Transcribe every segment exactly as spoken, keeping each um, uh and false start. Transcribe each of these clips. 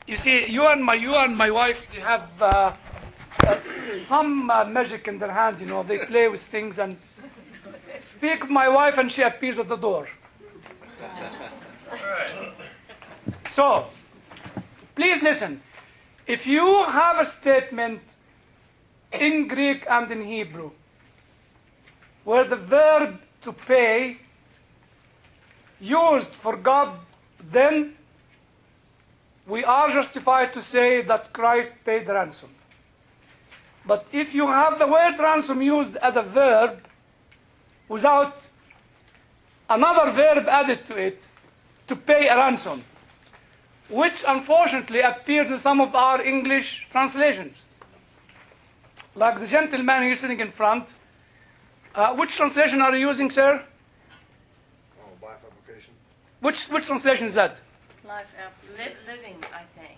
You see, you and my you and my wife, they have uh, uh, some uh, magic in their hand. You know, they play with things and speak of my wife, and she appears at the door. So, please listen. If you have a statement in Greek and in Hebrew where the verb to pay used for God, then we are justified to say that Christ paid the ransom. But if you have the word ransom used as a verb without another verb added to it, to pay a ransom, which unfortunately appeared in some of our English translations, like the gentleman here sitting in front. Uh, which translation are you using, sir? Oh, life application. Which which translation is that? Life after living, I think.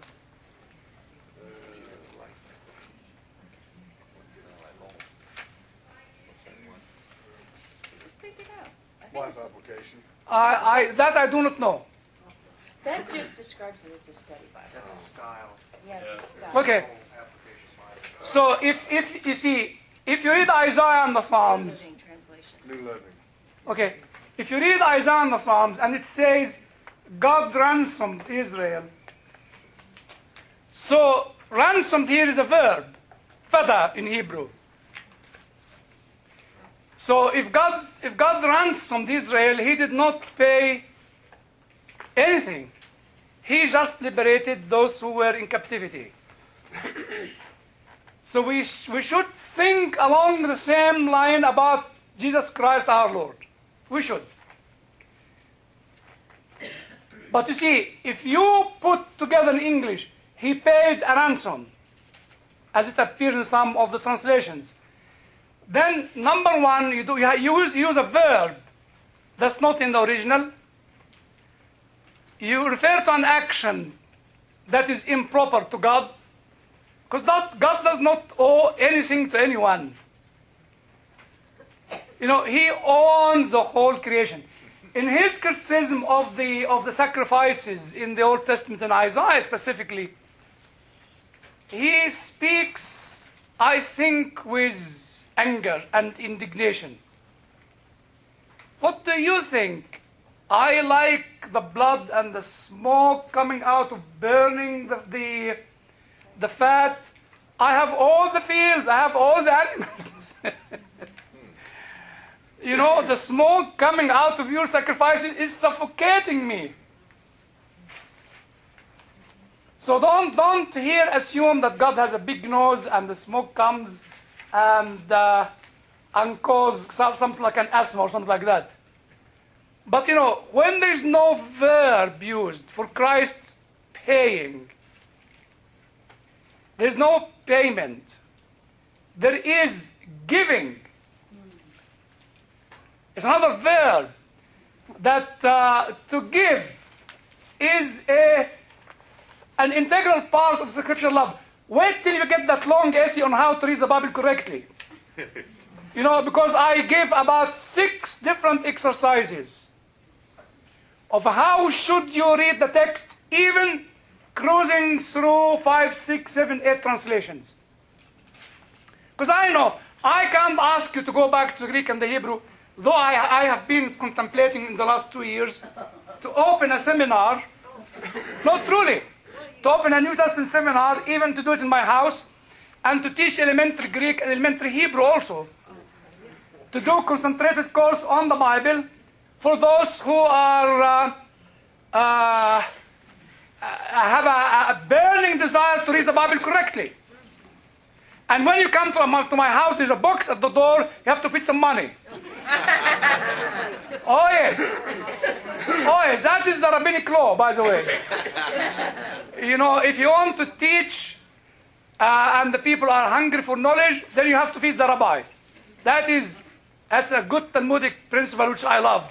Just take it out. I think Life it's- application. I, I that I do not know. that just describes that it's a study Bible. That's a style. Yeah, it's a style. Okay. Application Bible. So if if you see, if you read Isaiah and the Psalms, Living translation. New living. okay, if you read Isaiah and the Psalms and it says God ransomed Israel, so ransomed here is a verb, fada in Hebrew. So if God if God ransomed Israel, he did not pay anything. He just liberated those who were in captivity. So we sh- we should think along the same line about Jesus Christ our Lord. We should. But you see, if you put together in English, he paid a ransom, as it appears in some of the translations, then number one, you, do, you use, use a verb that's not in the original. You refer to an action that is improper to God, because God, God does not owe anything to anyone. You know, he owns the whole creation. In his criticism of the of the sacrifices in the Old Testament and Isaiah specifically, he speaks, I think, with anger and indignation. What do you think? I like the blood and the smoke coming out of burning the the, the fat. I have all the fields. I have all the animals. You know, the smoke coming out of your sacrifices is suffocating me. So don't don't here assume that God has a big nose and the smoke comes and uh, and cause something like an asthma or something like that. But you know, when there's no verb used for Christ paying, there's no payment. There is giving. It's another verb that uh, to give is a an integral part of scriptural love. Wait till you get that long essay on how to read the Bible correctly. You know, because I gave about six different exercises of how should you read the text, even cruising through five, six, seven, eight translations. Because I know I can't ask you to go back to Greek and the Hebrew, though I, I have been contemplating in the last two years to open a seminar, not truly, to open a New Testament seminar, even to do it in my house, and to teach elementary Greek and elementary Hebrew also, to do concentrated course on the Bible for those who are uh, uh, have a, a burning desire to read the Bible correctly. And when you come to, my, to my house, there's a box at the door, you have to put some money. Oh yes. Oh yes, that is the rabbinic law, by the way. You know, if you want to teach uh, and the people are hungry for knowledge, then you have to feed the rabbi. That is, that's a good Talmudic principle which I love.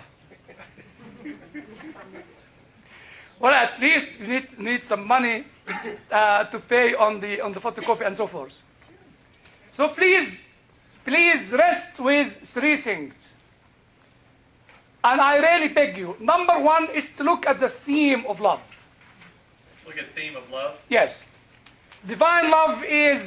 Well, at least you need, need some money uh, to pay on the on the photocopy and so forth. So please, please rest with three things. And I really beg you. Number one is to look at the theme of love. Look at theme of love. Yes. Divine love is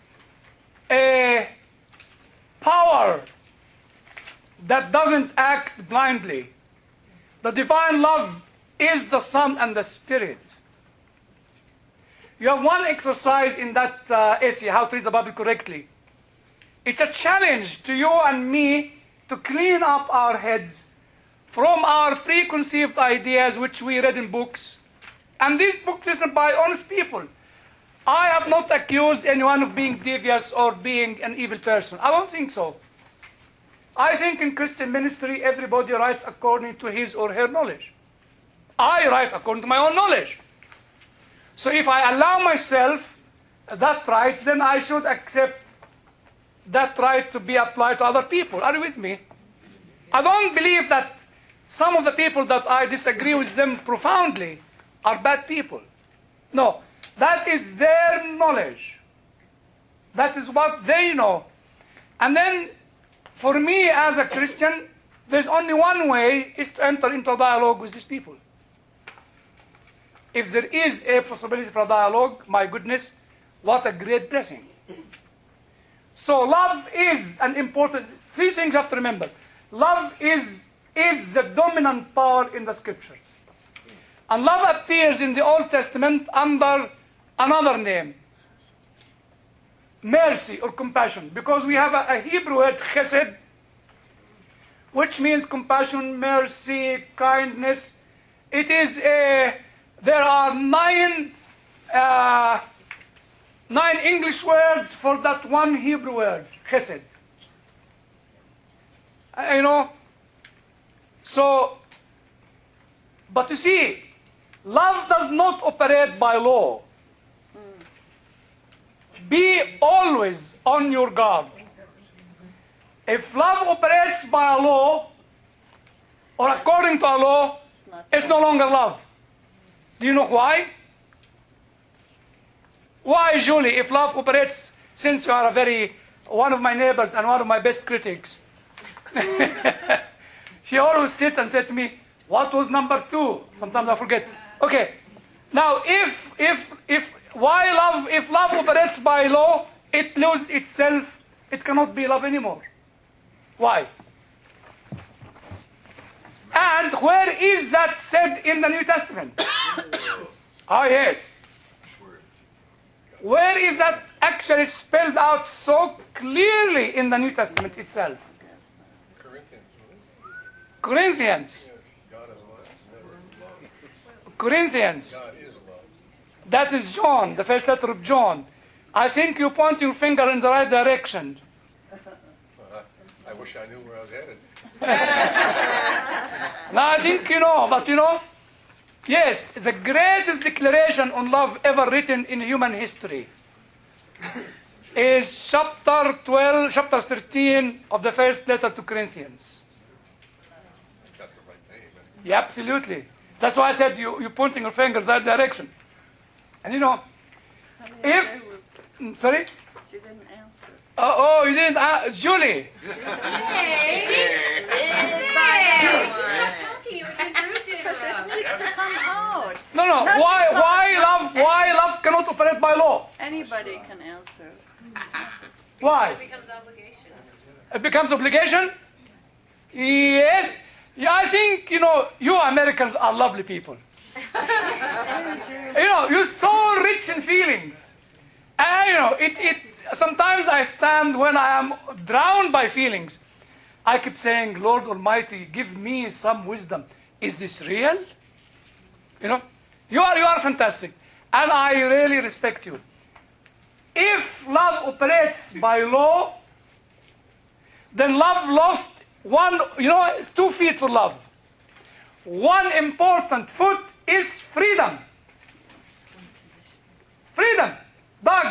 a power that doesn't act blindly. The divine love is the Son and the Spirit. You have one exercise in that uh, essay, How to Read the Bible Correctly. It's a challenge to you and me to clean up our heads from our preconceived ideas which we read in books. And these books written by honest people. I have not accused anyone of being devious or being an evil person. I don't think so. I think in Christian ministry, everybody writes according to his or her knowledge. I write according to my own knowledge. So if I allow myself that right, then I should accept that right to be applied to other people. Are you with me? I don't believe that some of the people that I disagree with them profoundly are bad people. No, that is their knowledge. That is what they know. And then, for me as a Christian, there's only one way, is to enter into a dialogue with these people. If there is a possibility for a dialogue, my goodness, what a great blessing. So love is an important, three things you have to remember. Love is, is the dominant power in the scriptures. And love appears in the Old Testament under another name. Mercy or compassion. Because we have a, a Hebrew word, chesed, which means compassion, mercy, kindness. It is a, there are nine, uh, nine English words for that one Hebrew word, chesed. Uh, you know, so, but you see, love does not operate by law. Be always on your guard. If love operates by a law, or according to a law, it's no longer love. Do you know why? Why, Julie, if love operates, since you are a very, one of my neighbors and one of my best critics, she always sits and said to me, what was number two? Sometimes I forget. Okay. Now, if, if, if, why love, if love operates by law, it loses itself, it cannot be love anymore. Why? And where is that said in the New Testament? Ah, yes. Where is that actually spelled out so clearly in the New Testament itself? Corinthians. Corinthians. God is love. Corinthians. God is love. That is John, the first letter of John. I think you point your finger in the right direction. Well, I, I wish I knew where I was headed. Now I think you know, but you know, yes, the greatest declaration on love ever written in human history is chapter twelve, chapter thirteen of the first letter to Corinthians. I got the right name. Yeah, absolutely. That's why I said you, you're pointing your finger in that direction. And you know, if, mm, sorry? She didn't answer. Oh, oh, you didn't, uh, Julie. Hey, she's not talking. You're being rude to her. It needs to come out. No, no, Not why, because- why love, why love cannot operate by law? Anybody can answer. Why? It becomes obligation. It becomes obligation? Yes. Yeah, I think, you know, you Americans are lovely people. You know, you're so rich in feelings. And, you know, it, it, sometimes I stand when I am drowned by feelings. I keep saying, Lord Almighty, give me some wisdom. Is this real? You know, you are, you are fantastic. And I really respect you. If love operates by law, then love lost one, you know, it's two feet for love. One important foot is freedom. Freedom. Doug.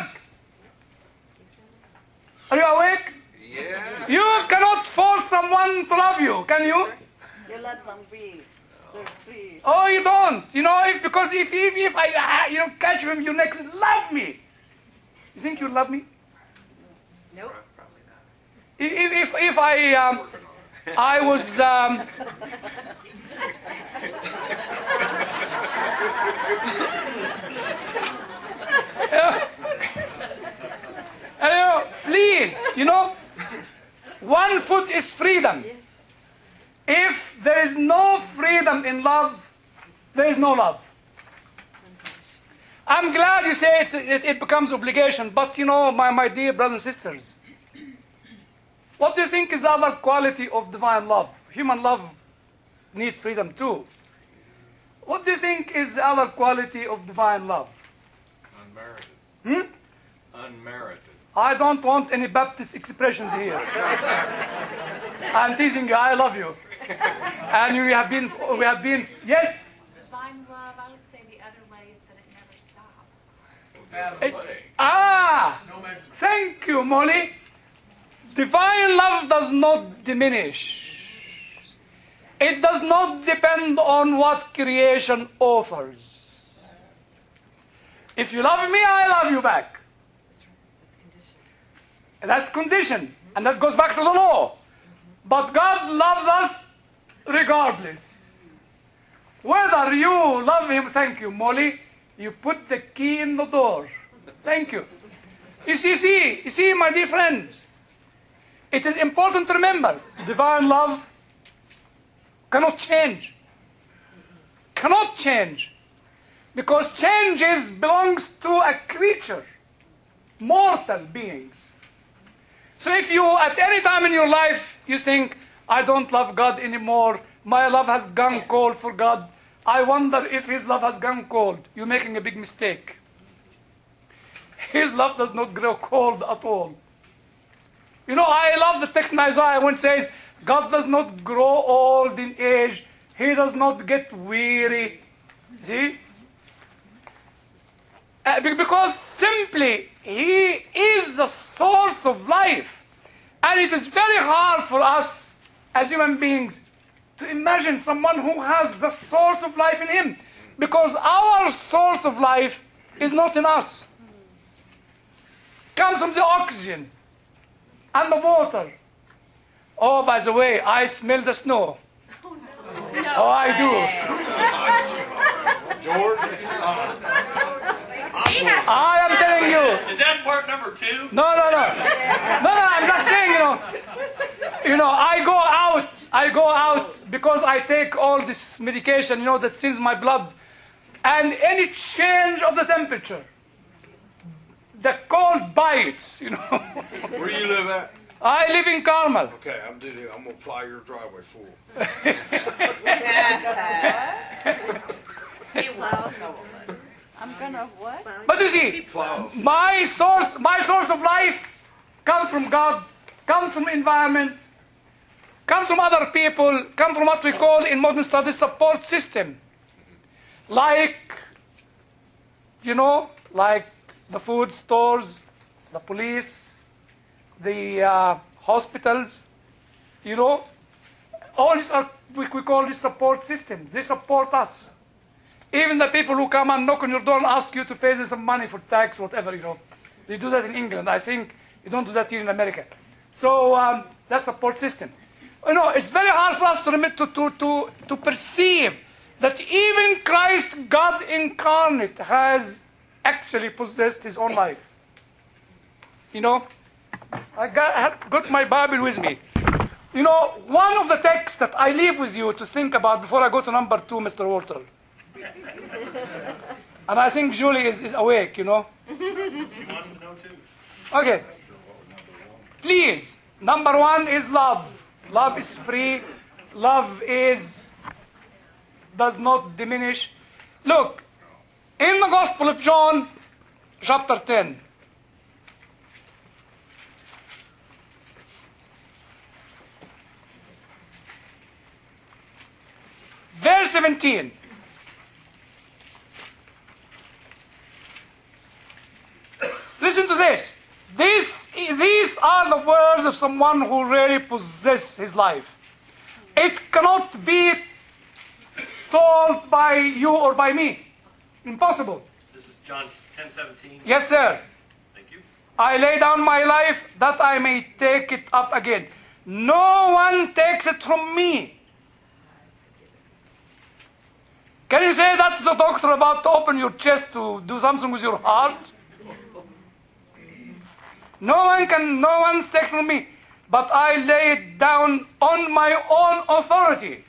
Are you awake? Yeah. You cannot force someone to love you, can you? You let them be. They're free. Oh, you don't. You know, if, because if, if, if I, ah, you know, catch him, you next, love me. You think you love me? Nope. Probably not. If, if, if I, um, I was, um, Yeah. And, you know, please, you know, one foot is freedom. If there is no freedom in love, there is no love. I'm glad you say it's, it, it becomes obligation, but you know, my, my dear brothers and sisters, what do you think is the other quality of divine love? Human love needs freedom too. What do you think is the other quality of divine love? Unmerited. Hmm? Unmerited. I don't want any Baptist expressions here. I'm teasing you. I love you. And we have been, we have been, yes? Divine love, I would say the other way is that it never stops. Well, the It- other way. ah, thank you, Molly. Divine love does not diminish. It does not depend on what creation offers. If you love me, I love you back. And that's condition. And that goes back to the law. But God loves us regardless. Whether you love him, thank you, Molly, you put the key in the door. Thank you. You see, see, you see, my dear friends, it is important to remember, divine love cannot change. Cannot change. Because changes belongs to a creature, mortal beings. So if you, at any time in your life, you think, I don't love God anymore, my love has gone cold for God, I wonder if his love has gone cold. You're making a big mistake. His love does not grow cold at all. You know, I love the text in Isaiah when it says, God does not grow old in age. He does not get weary. See? Uh, be- because simply, he is the source of life. And it is very hard for us as human beings to imagine someone who has the source of life in him. Because our source of life is not in us. It comes from the oxygen and the water. Oh, by the way, I smell the snow. Oh, no. Oh, I do. George? He has I am telling you. Is that part number two? No, no, no. No, no, I'm just saying, you know. You know, I go out. I go out because I take all this medication, you know, that thins my blood. And any change of the temperature, the cold bites, you know. Where do you live at? I live in Carmel. Okay, I'm doing it. I'm gonna fly your driveway full. He will. I'm gonna what? But you see, Plow. my source, my source of life comes from God, comes from environment, comes from other people, comes from what we call in modern studies support system. Like, you know, like the food stores, the police, the uh, hospitals, you know, all these are, we, we call this support systems. They support us. Even the people who come and knock on your door and ask you to pay them some money for tax, whatever, you know. They do that in England. I think you don't do that here in America. So um, that's support system. You know, it's very hard for us to, remit, to, to, to, to perceive that even Christ, God incarnate, has actually possessed his own life. You know, I got, I have got my Bible with me. You know, one of the texts that I leave with you to think about before I go to number two, Mister Walter. And I think Julie is, is awake, you know. She wants to know too. Okay. Please, number one is love. Love is free. Love is, does not diminish. Look, in the Gospel of John, chapter ten, verse seventeen. Listen to this. This. These are the words of someone who really possesses his life. It cannot be told by you or by me. Impossible. This is John ten seventeen. Yes, sir. Thank you. I lay down my life that I may take it up again. No one takes it from me, Can you say that to the doctor about to open your chest to do something with your heart? No one can, no one's take from me, but I lay it down on my own authority.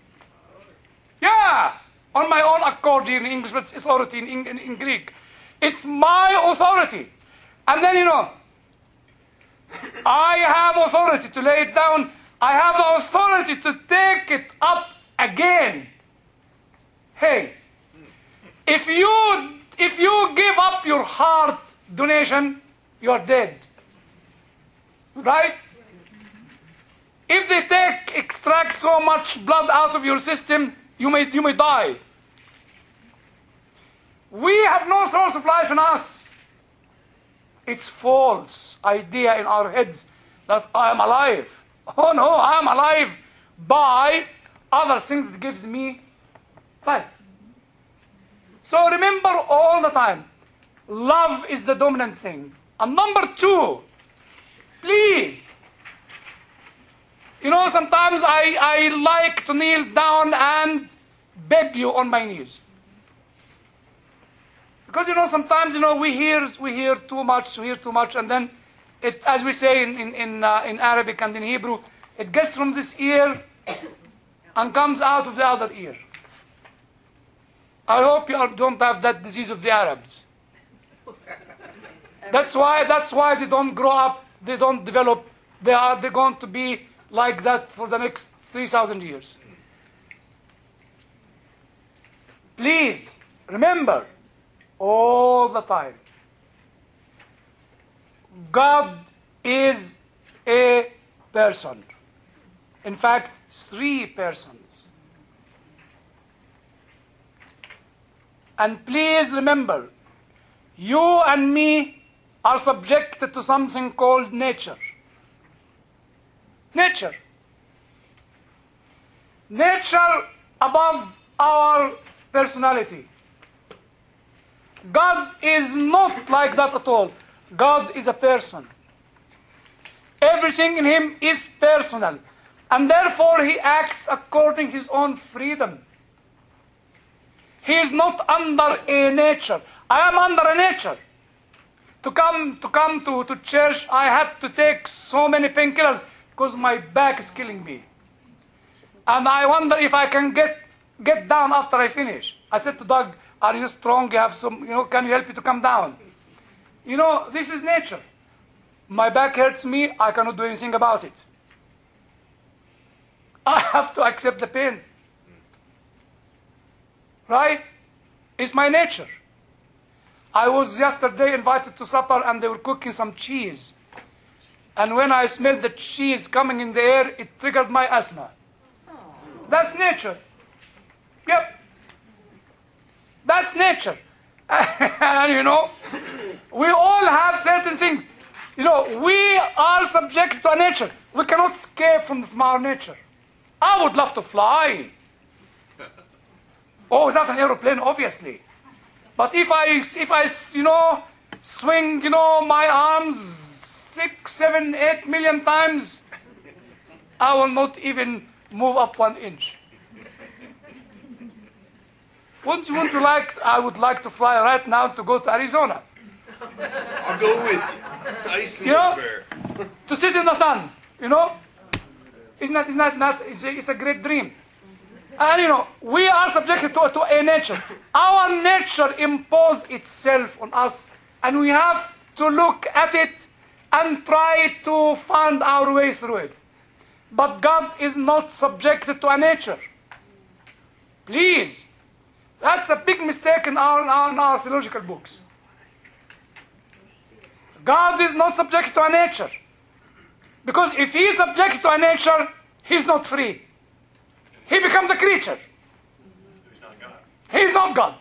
Yeah, on my own accord in English, but it's authority in, in, in Greek. It's my authority. And then, you know, I have authority to lay it down. I have the authority to take it up again. Hey, if you if you give up your heart donation, you are dead. Right? If they take extract so much blood out of your system, you may you may die. We have no source of life in us. It's false idea in our heads that I am alive. Oh no, I am alive by other things that gives me life. So remember all the time, love is the dominant thing. And number two, please, you know, sometimes I, I like to kneel down and beg you on my knees. Because, you know, sometimes, you know, we hear we hear too much, we hear too much, and then, it, as we say in in in, uh, in Arabic and in Hebrew, it gets from this ear and comes out of the other ear. I hope you are, don't have that disease of the Arabs. That's why that's why they don't grow up, they don't develop. They are they're going to be like that for the next three thousand years. Please remember, all the time, God is a person. In fact, three persons. And please remember, you and me are subjected to something called nature. Nature. Nature above our personality. God is not like that at all. God is a person. Everything in him is personal. And therefore he acts according to his own freedom. He is not under a nature. I am under a nature. To come to come to, to church, I had to take so many painkillers because my back is killing me. And I wonder if I can get get down after I finish. I said to Doug, are you strong? You have some, you know, can you help me to come down? You know, this is nature. My back hurts me, I cannot do anything about it. I have to accept the pain. Right? It's my nature. I was yesterday invited to supper and they were cooking some cheese. And when I smelled the cheese coming in the air, it triggered my asthma. That's nature. Yep. That's nature. And you know, we all have certain things. You know, we are subject to our nature. We cannot escape from, from our nature. I would love to fly. Oh, without an aeroplane, obviously. But if I, if I, you know, swing, you know, my arms six, seven, eight million times, I will not even move up one inch. Wouldn't you want to like, I would like to fly right now to go to Arizona. I'll go with you. Tyson You know? Bear. To sit in the sun, you know? Isn't that, isn't that not, it's a, it's a great dream. And you know, we are subjected to, to a nature. Our nature imposes itself on us, and we have to look at it and try to find our way through it. But God is not subjected to a nature. Please. That's a big mistake in our, in our, in our theological books. God is not subject to a nature. Because if he is subject to a nature, he's not free. He becomes a creature. He's not God. He's not God.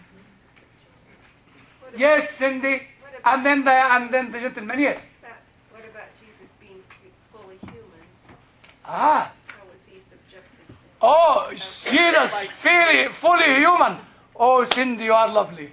Yes, Cindy. And then the and then the gentleman, yes. What about Jesus being fully human? Ah. How was he subjected? Oh, Jesus, fully, fully human. Oh, Cindy, you are lovely.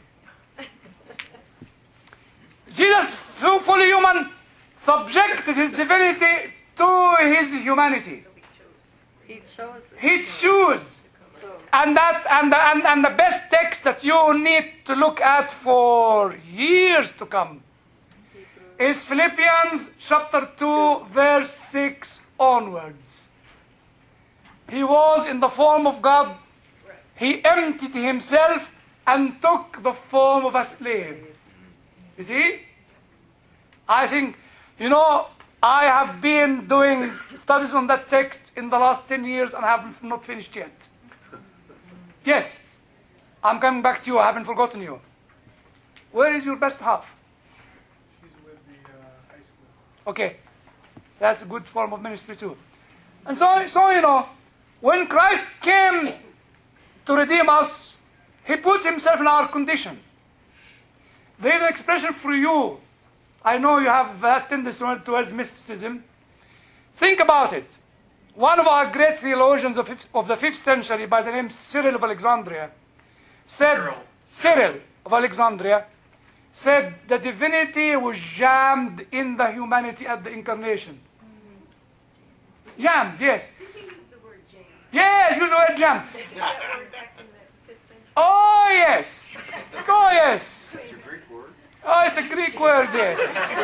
Jesus, fully human, subjected his divinity to his humanity. He chose it. He chose. And that and the, and, and the best text that you need to look at for years to come is Philippians chapter two, verse six onwards. He was in the form of God. He emptied himself and took the form of a slave. You see? I think, you know, I have been doing studies on that text in the last ten years and have not finished yet. Yes, I'm coming back to you. I haven't forgotten you. Where is your best half? She's with the uh, high school. Okay, that's a good form of ministry too. And so, so you know, when Christ came to redeem us, He put Himself in our condition. There is an expression for you. I know you have that tendency towards mysticism. Think about it. One of our great theologians of, of the fifth century by the name Cyril of Alexandria said, Cyril. Cyril of Alexandria said the divinity was jammed in the humanity at the incarnation. Jammed, yes. You can use the word jam. Yes, use the word jammed. That word back in the fifth century. Oh, yes. Oh, yes. It's your Greek word. Oh, it's a Greek word, yes.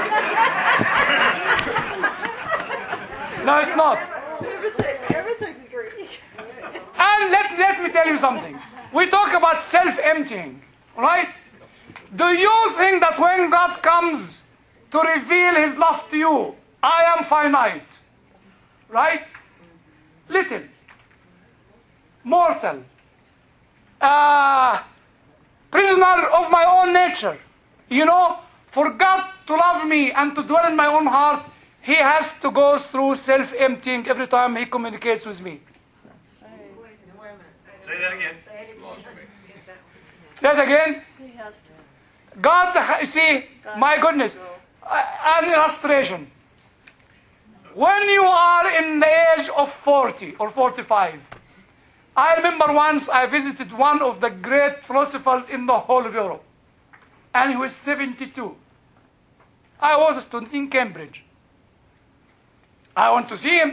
No, it's not. Everything, everything's Greek. And let, let me tell you something. We talk about self-emptying, right? Do you think that when God comes to reveal His love to you, I am finite, right? Little, mortal, uh, prisoner of my own nature. You know, for God to love me and to dwell in my own heart, He has to go through self-emptying every time He communicates with me. Say that again. That again, He has to. God, you see, God my has goodness, to go. uh, an illustration. When you are in the age of forty or forty-five, I remember once I visited one of the great philosophers in the whole of Europe, and he was seventy-two. I was a student in Cambridge. I went to see him.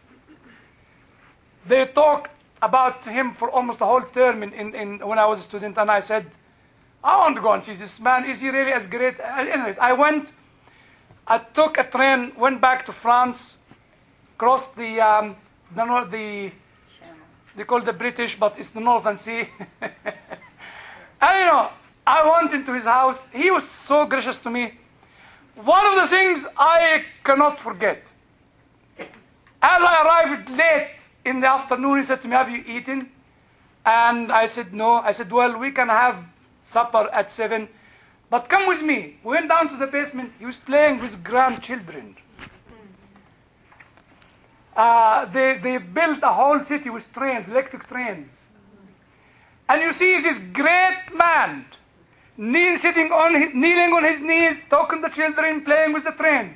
They talked about him for almost a whole term in, in, in when I was a student, and I said, I want to go and see this man. Is he really as great? Anyway, I went, I took a train, went back to France, crossed the, um, the, nor- the they call it the British, but it's the Northern Sea. And you know, I went into his house. He was so gracious to me. One of the things I cannot forget, as I arrived late in the afternoon, he said to me, have you eaten? And I said, no. I said, well, we can have supper at seven, but come with me. We went down to the basement. He was playing with grandchildren. Uh, they, they built a whole city with trains, electric trains. And you see this great man kneel, sitting on his, kneeling on his knees, talking to children, playing with the trains.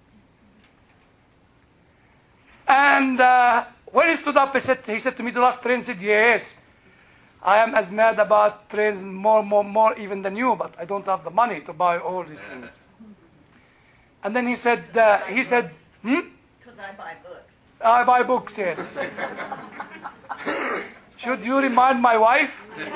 And uh, when he stood up, he said, he said to me, do you love trains? I said, yes. I am as mad about trains, more, more, more even than you, but I don't have the money to buy all these things. And then he said, uh, he said, hmm? Because I buy books. I buy books, yes. Should you remind my wife?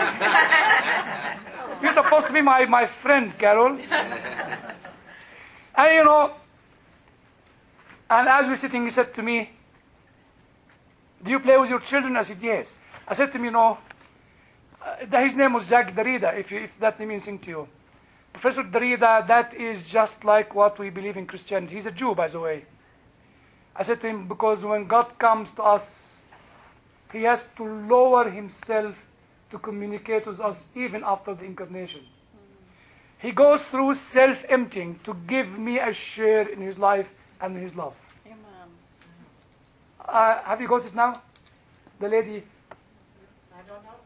You're supposed to be my, my friend, Carol. And you know, and as we're sitting, he said to me, do you play with your children? I said, yes. I said to him, you know, uh, his name was Jacques Derrida, if, you, if that means anything to you. Professor Derrida, that is just like what we believe in Christianity. He's a Jew, by the way. I said to him, because when God comes to us, He has to lower Himself to communicate with us even after the incarnation. He goes through self-emptying to give me a share in His life and His love. Amen. Uh, have you got it now? The lady? I don't know.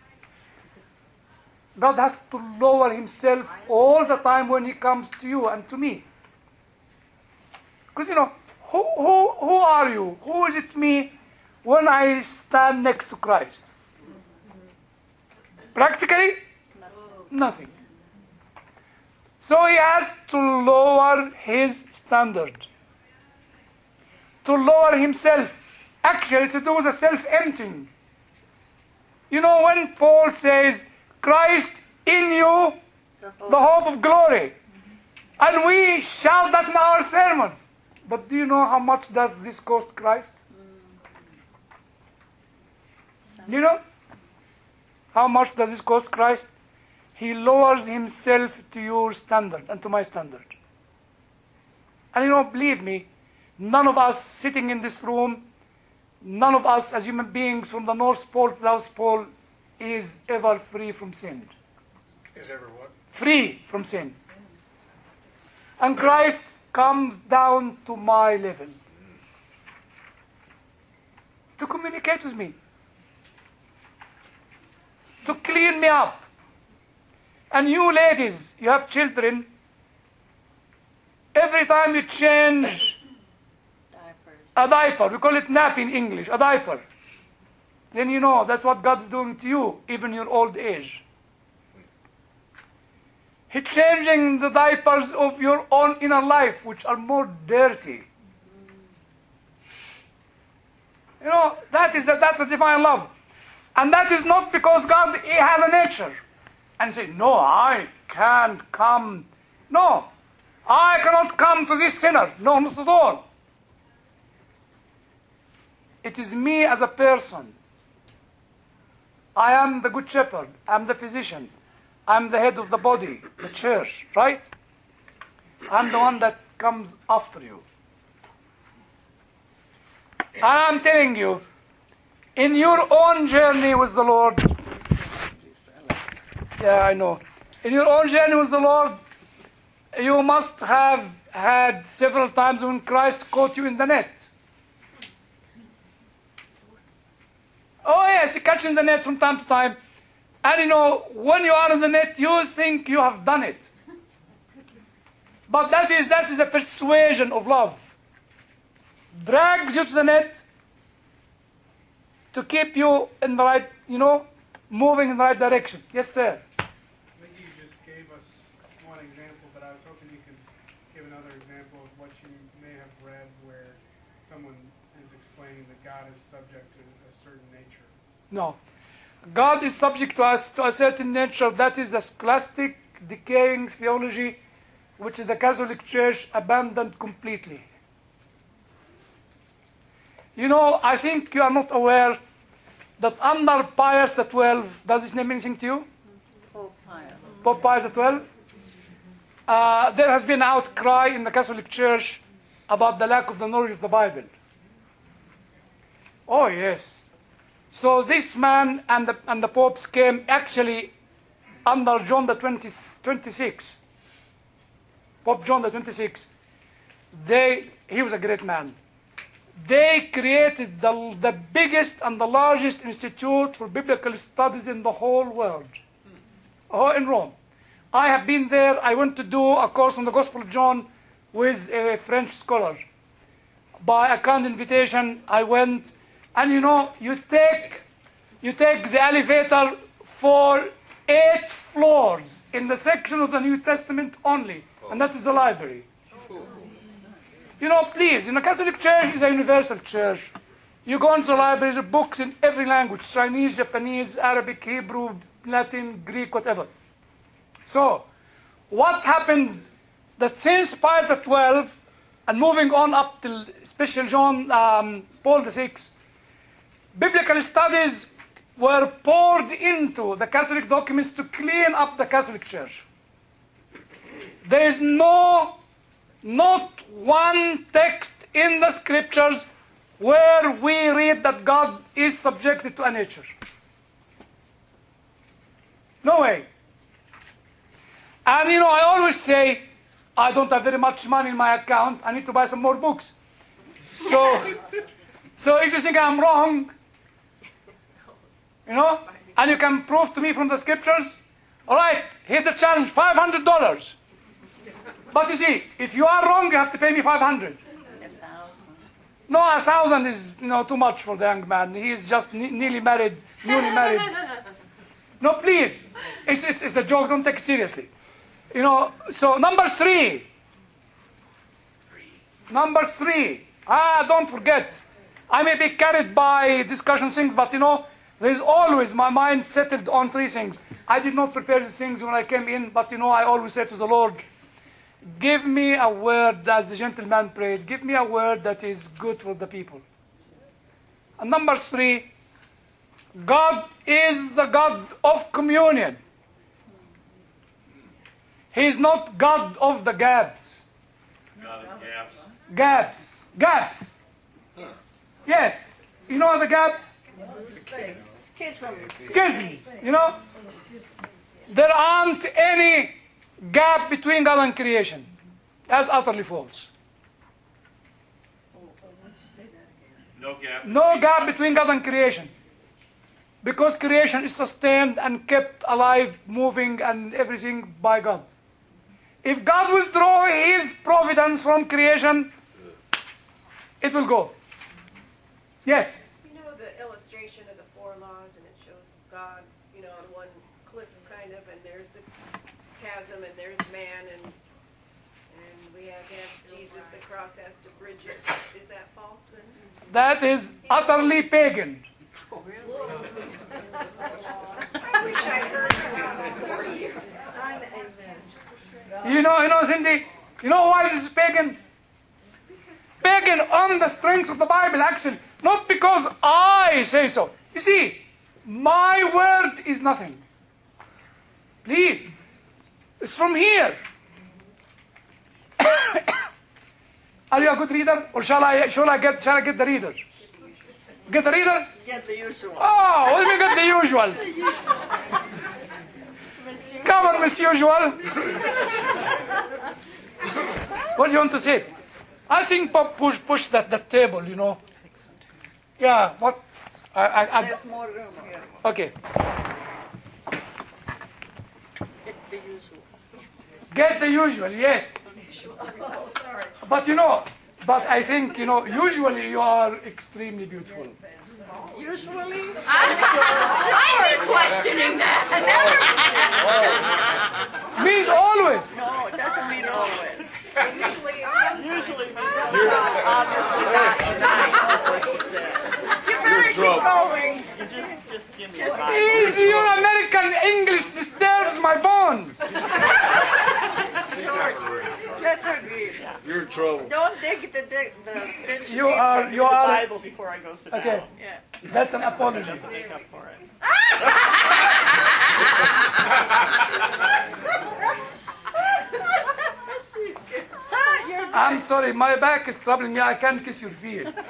God has to lower Himself all the time when He comes to you and to me. Because, you know, who, who, who are you? Who is it me when I stand next to Christ? Practically, nothing. So He has to lower His standard. To lower Himself. Actually, to do the self-emptying. You know, when Paul says, Christ in you, the hope of glory. And we shout that in our sermons. But do you know how much does this cost Christ? You know? How much does this cost Christ? He lowers himself to your standard and to my standard. And you know, believe me, none of us sitting in this room, none of us as human beings from the North Pole to the South Pole is ever free from sin. Is ever what? Free from sin. And Christ comes down to my level to communicate with me, to clean me up. And you ladies, you have children, every time you change a diaper, we call it nap in English, a diaper, then you know that's what God's doing to you, even in your old age. He's changing the diapers of your own inner life, which are more dirty. You know, that is a, that's a divine love. And that is not because God he has a nature. And say, no, I can't come. No, I cannot come to this sinner. No, not at all. It is me as a person. I am the good shepherd. I'm the physician. I'm the head of the body, the church, right? I'm the one that comes after you. I'm telling you, in your own journey with the Lord, yeah, I know. In your own journey with the Lord, you must have had several times when Christ caught you in the net. Oh yes, he catches you in the net from time to time. And you know, when you are in the net, you think you have done it. But that is that is a persuasion of love. Drags you to the net to keep you in the right, you know, moving in the right direction. Yes, sir. I think you just gave us one example, but I was hoping you could give another example of what you may have read where someone is explaining that God is subject to a certain nature. No. God is subject to us to a certain nature. That is a scholastic, decaying theology which the Catholic Church abandoned completely. You know, I think you are not aware that under Pius the twelfth, does his name anything to you? Pope Pius. Pope Pius the twelfth? Uh, there has been outcry in the Catholic Church about the lack of the knowledge of the Bible. Oh, yes. So this man and the, and the popes came actually under John the twenty-sixth. Pope John the twenty-sixth. They, he was a great man. They created the, the biggest and the largest institute for biblical studies in the whole world. Oh, in Rome. I have been there. I went to do a course on the Gospel of John with a French scholar. By a kind invitation, I went. And you know, you take, you take the elevator for eight floors in the section of the New Testament only. And that is the library. You know, please, in the Catholic Church is a universal church. You go into the library, there are books in every language. Chinese, Japanese, Arabic, Hebrew, Latin, Greek, whatever. So, what happened that since Pius the twelfth, and moving on up till special John um, Paul the sixth, biblical studies were poured into the Catholic documents to clean up the Catholic Church. There is no, not one text in the scriptures where we read that God is subjected to a nature. No way. And you know, I always say, I don't have very much money in my account, I need to buy some more books. So, so if you think I'm wrong, you know, and you can prove to me from the scriptures, all right, here's the challenge, five hundred dollars. But you see, if you are wrong, you have to pay me five hundred. A thousand. No, a thousand is, you know, too much for the young man. He is just ne- nearly married, newly married. No, please. It's, it's, it's a joke. Don't take it seriously. You know, so number three. Number three. Ah, don't forget. I may be carried by discussion things, but you know, There is always my mind settled on three things. I did not prepare these things when I came in, but you know, I always say to the Lord, give me a word, as the gentleman prayed, give me a word that is good for the people. And number three, God is the God of communion. He is not God of the gaps. God of gaps. Gaps. Gaps. Yes. You know the gap? Schisms. Schisms. You know? There aren't any gap between God and creation. That's utterly false. No gap. No gap between God and creation. Because creation is sustained and kept alive, moving and everything by God. If God withdraw His providence from creation, it will go. Yes? You know the illustration of the four laws, and it shows God, you know, on one cliff kind of, and there's the chasm, and there's man, and and we have to have Jesus, the cross has to bridge it. Is that false then? That is utterly pagan. I wish I heard about four years. You know, you know, Cindy, you know why this is pagan? Pagan on the strength of the Bible, actually. Not because I say so. You see, my word is nothing. Please. It's from here. Are you a good reader? Or shall I shall I get shall I get the reader? Get the reader? Get the usual. Oh, let me get the usual. Come on, Miss Usual. What do you want to say? I think Pop push push that, that table, you know. Yeah, what? I, I, I, There's more room here. okay. Get the usual. Get the usual, yes. Oh, sorry. But you know, but I think, you know, usually you are extremely beautiful. Usually? I've been questioning that. Means always. No, it doesn't mean always. Usually, um, Usually. You're in trouble. You just, just give me a Bible. Easy, your American English disturbs my bones. George, just agree. You're in trouble. Don't dig the the, the ditch. You are, you are. Bible before I go sit Okay, down. Yeah. that's an apology. Make up for it. I'm sorry, my back is troubling me. I can't kiss your feet. You need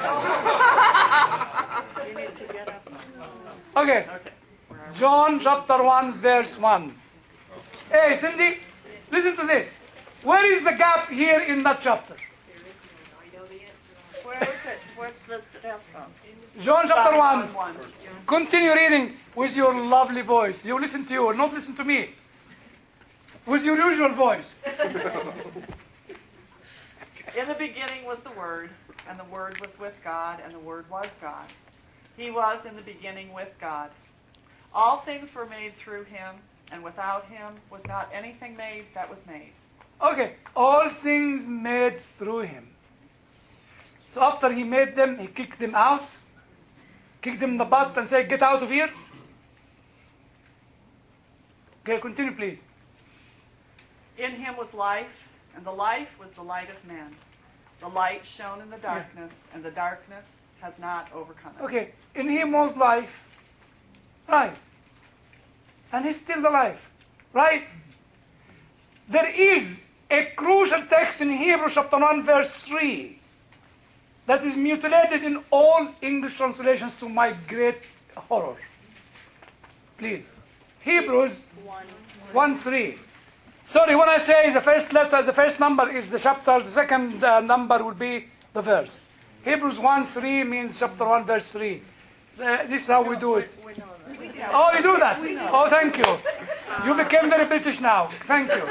to get up. Okay. John chapter one, verse one. Hey, Cindy, listen to this. Where is the gap here in that chapter? I know the answer. Where is it? What's the reference? John chapter one. One. Continue reading with your lovely voice. You listen to you, not listen to me. With your usual voice. In the beginning was the Word, and the Word was with God, and the Word was God. He was in the beginning with God. All things were made through Him, and without Him was not anything made that was made. Okay, all things made through him. So after he made them, he kicked them out, kicked them in the butt and said, get out of here. Okay, continue please. In Him was life, and the life was the light of men. The light shone in the darkness, and the darkness has not overcome it. Okay, in him was life, right? And he's still alive, right? There is a crucial text in Hebrews chapter one, verse three, that is mutilated in all English translations to my great horror. Please. Hebrews one, three. Sorry, when I say the first letter, the first number is the chapter, the second uh, number will be the verse. Hebrews one, three means chapter one, verse three. Uh, this is how we do it. We know that. Oh, you do that? Oh, thank you. You became very British now. Thank you.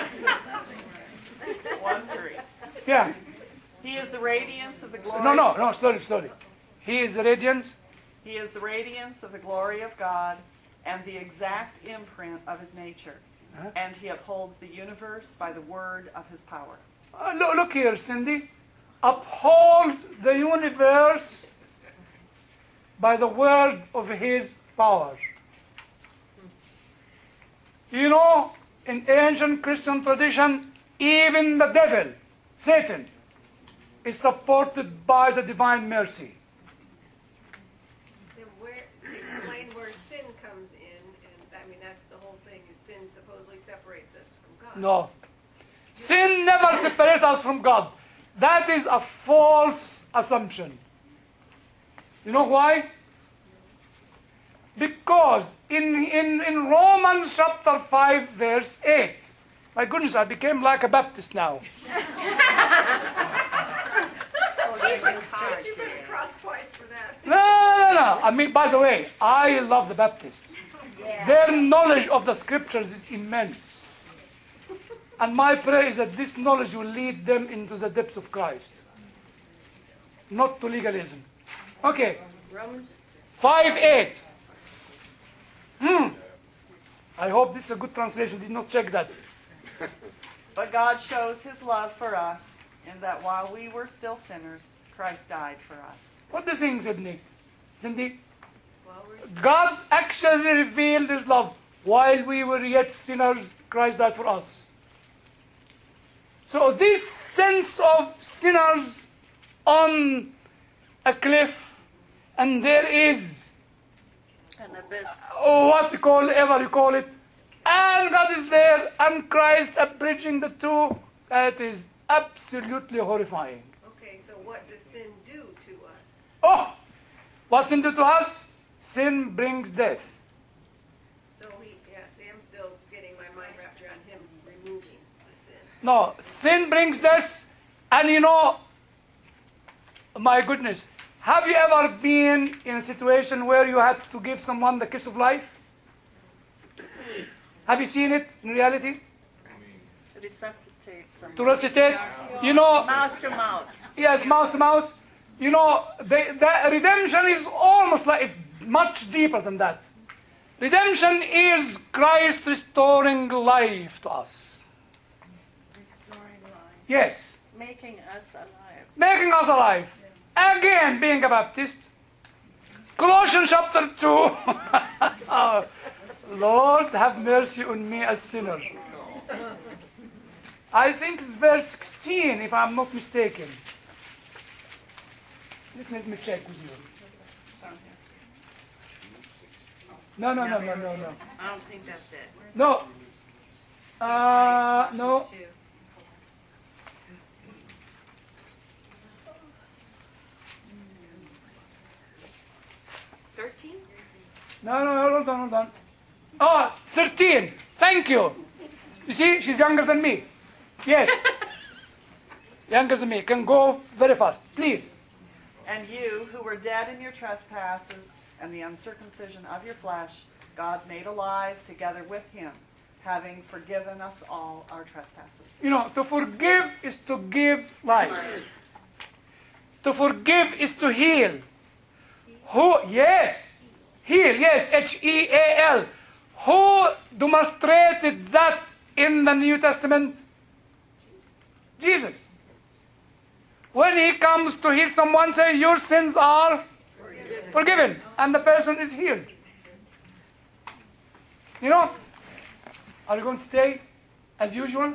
One, three. Yeah. He is the radiance of the glory. No, no, no, slowly, slowly. He is the radiance. He is the radiance of the glory of God, and the exact imprint of His nature. Huh? And He upholds the universe by the word of His power. Uh, look, look here, Cindy. Upholds the universe by the word of his power. You know, in ancient Christian tradition, even the devil, Satan, is supported by the divine mercy. Then where, explain where sin comes in, and I mean, that's the whole thing, is sin supposedly separates us from God. No. Sin never separates us from God. That is a false assumption. You know why? Because in, in, in Romans chapter five, verse eight, my goodness, I became like a Baptist now. You've been across twice for that. No, no, no, no. I mean, by the way, I love the Baptists. Their knowledge of the scriptures is immense. And my prayer is that this knowledge will lead them into the depths of Christ, not to legalism. Okay. Romans five eight. Hmm. I hope this is a good translation. Did not check that. But God shows his love for us in that while we were still sinners, Christ died for us. What do you think, Sydney? Cindy? Well, we're God actually revealed his love. While we were yet sinners, Christ died for us. So this sense of sinners on a cliff, and there is An abyss. oh, what you call, ever you call it, and God is there, and Christ abridging the two, that is absolutely horrifying. okay. So what does sin do to us? Oh, what sin do to us? Sin brings death. So he, yeah. See, I'm still getting my mind wrapped around him removing the sin. No, sin brings death, and you know, my goodness, have you ever been in a situation where you had to give someone the kiss of life? Have you seen it in reality? Resuscitate someone. To resuscitate, you know, Mouth to mouth. yes, mouse to mouse. You know, the, the redemption is almost like, it's much deeper than that. Redemption is Christ restoring life to us. Restoring life. Yes, Making us alive. making us alive. Again, being a Baptist. Colossians chapter two. Oh, Lord, have mercy on me, a sinner. I think it's verse sixteen, if I'm not mistaken. Let me, let me check with you. No, no, no, no, no, no. I don't think that's it. No. Uh, no. Two. Thirteen. No, no, hold on, hold on. Oh, thirteen. Thank you. You see, she's younger than me. Yes. Younger than me. Can go very fast. Please. And you, who were dead in your trespasses and the uncircumcision of your flesh, God made alive together with him, having forgiven us all our trespasses. You know, to forgive is to give life. To forgive is to heal. Who? Yes. Heal. Yes. H E A L. Who demonstrated that in the New Testament? Jesus. When he comes to heal someone, say, your sins are forgiven. forgiven. And the person is healed. You know, are you going to stay as usual?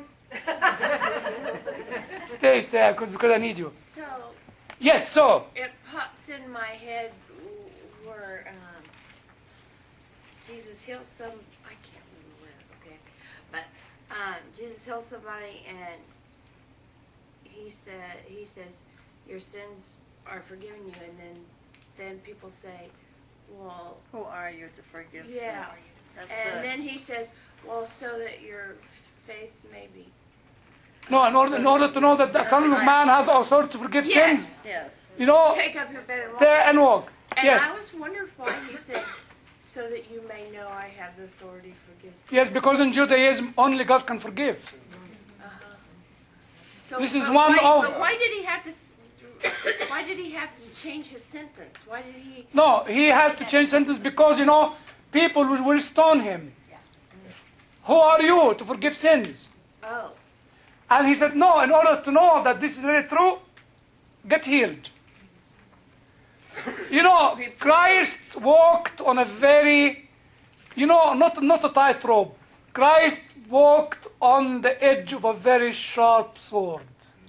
Stay, stay, because, because I need you. So, Yes, so. it pops in my head where um, Jesus heals some, I can't remember when, okay, but um, Jesus heals somebody and he said, he says, your sins are forgiven you, and then, then people say, well, Who are you to forgive yeah, sins? That's and the, then he says, well, so that your faith may be. No, in order, in order to know that the Son of Man has authority to forgive Yes. sins, yes. you know, Take up your bed and walk. there and walk. And Yes. I was wondering why he said, so that you may know I have the authority to forgive sins. Yes, because in Judaism, only God can forgive. Uh-huh. So, This is but one why, of- But why did he have to? s- Why did he have to change his sentence? Why did he? No, he has to change sentence because, you know, people will, will stone him. Who are you to forgive sins? Oh, And he said, no, in order to know that this is really true, get healed. You know, Christ walked on a very, you know, not, not a tightrope. Christ walked on the edge of a very sharp sword.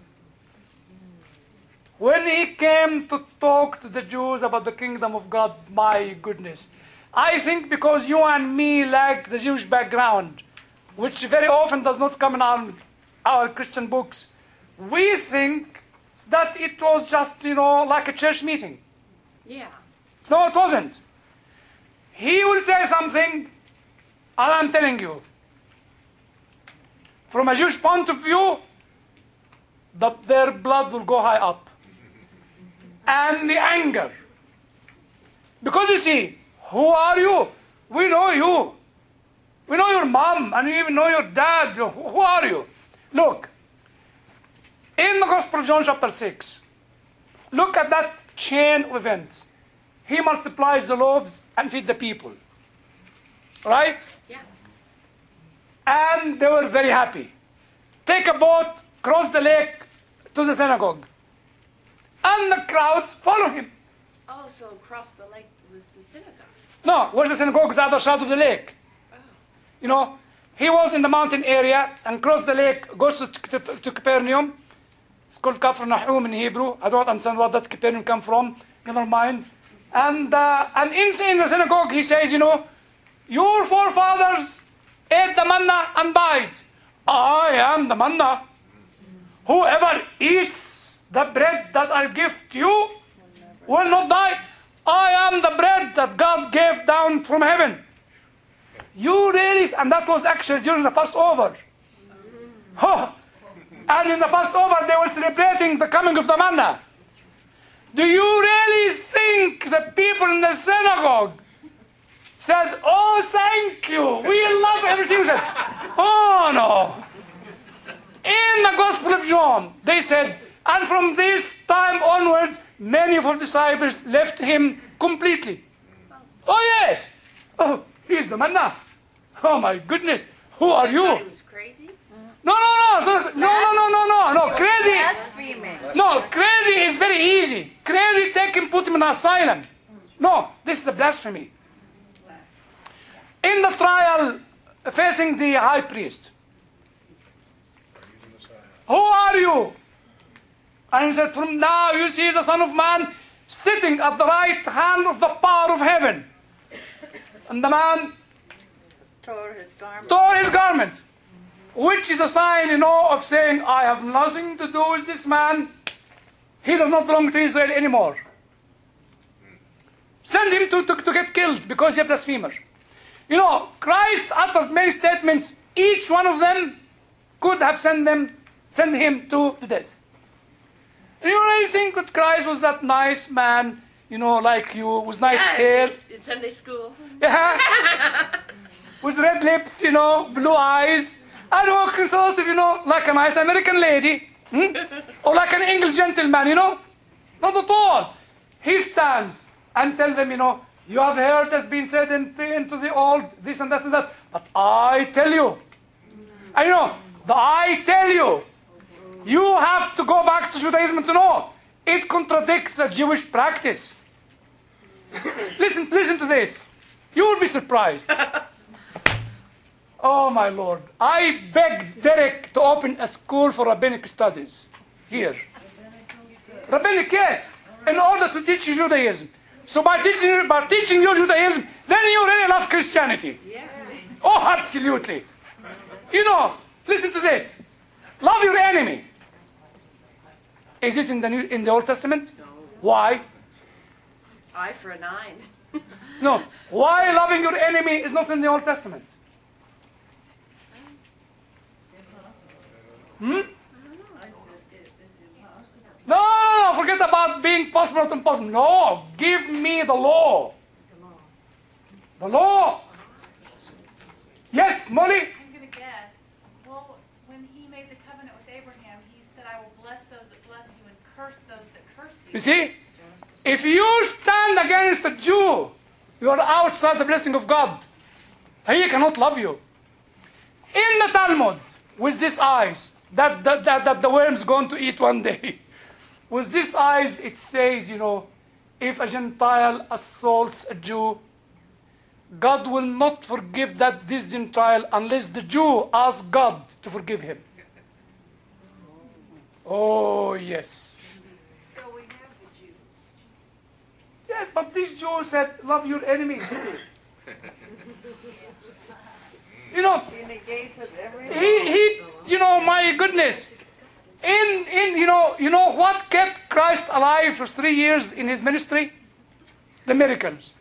When he came to talk to the Jews about the kingdom of God, my goodness. I think because you and me lack the Jewish background, which very often does not come in our, our Christian books, we think that it was just, you know, like a church meeting. Yeah. No, it wasn't. He will say something, and I'm telling you, from a Jewish point of view, the, their blood will go high up. And the anger. Because you see, who are you? We know you. We know your mom, and we even know your dad. Who who are you? Look, in the Gospel of John chapter six, look at that chain of events. He multiplies the loaves and feeds the people. Right? Yeah. And they were very happy. Take a boat, cross the lake to the synagogue. And the crowds follow him. Oh, so across the lake was the synagogue. No, where's the synagogue? The other side of the lake. Oh. You know, he was in the mountain area and crossed the lake, goes to, to, to Capernaum. It's called Kafr Nahum in Hebrew. I don't understand where that Capernaum come from. Never mind. And, uh, and inside the synagogue, he says, you know, your forefathers ate the manna and died. I am the manna. Whoever eats the bread that I give to you will not die. I am the bread that God gave down from heaven. You really, and that was actually during the Passover. Oh, and in the Passover they were celebrating the coming of the manna. Do you really think the people in the synagogue said, oh, thank you, we love everything you said? Oh, no. In the Gospel of John, they said, and from this time onwards, many of our disciples left him completely. Oh, yes. Oh, he's the manna. Oh, my goodness. Who are you? He was crazy? No, no, no. No, no, no, no, no. No, crazy. Blaspheming. No, crazy is very easy. Crazy, take him, put him in an asylum. No, this is a blasphemy. In the trial facing the high priest, who are you? And he said, from now you see the Son of Man sitting at the right hand of the power of heaven. And the man Tore his garment. tore his garments, which is a sign, you know, of saying, I have nothing to do with this man. He does not belong to Israel anymore. Send him to, to, to get killed because he's a blasphemer. You know, Christ uttered many statements. Each one of them could have sent them, sent him to the death. And you really think that Christ was that nice man, you know, like you, with nice yeah, hair? it's, it's Sunday school. Yeah. With red lips, you know, blue eyes. And walking sort of, you know, like a nice American lady. Hmm? Or like an English gentleman, you know. Not at all. He stands and tells them, you know, you have heard has been said into, into the old, this and that and that. But I tell you. And you know, the I tell you. You have to go back to Judaism to know. It contradicts the Jewish practice. listen, listen to this. You will be surprised. Oh my Lord. I begged Derek to open a school for rabbinic studies here. Rabbinic, yes. In order to teach you Judaism. So by teaching, by teaching you Judaism, then you really love Christianity. Yeah. Oh, absolutely. You know, listen to this. Love your enemy. Is it in the New, in the Old Testament? No. Why? Eye for an eye. No. Why loving your enemy is not in the Old Testament? Hmm? No, no, no, forget about being possible or impossible. No, give me the law. The law. Yes, Molly? I'm going to guess. Well, when he made the covenant with Abraham, he said, I will bless those that bless you and curse those that curse you. You see? If you stand against a Jew, you are outside the blessing of God. He cannot love you. In the Talmud, with these eyes, that, that, that, that the worm's going to eat one day, with these eyes, it says, you know, if a Gentile assaults a Jew, God will not forgive that this Gentile unless the Jew asks God to forgive him. Oh, yes. So we have the Jews. Yes, but this Jew said, love your enemies. You know, He negated every. he, he, you know, my goodness. In, in, you know, you know what kept Christ alive for three years in his ministry? The miracles.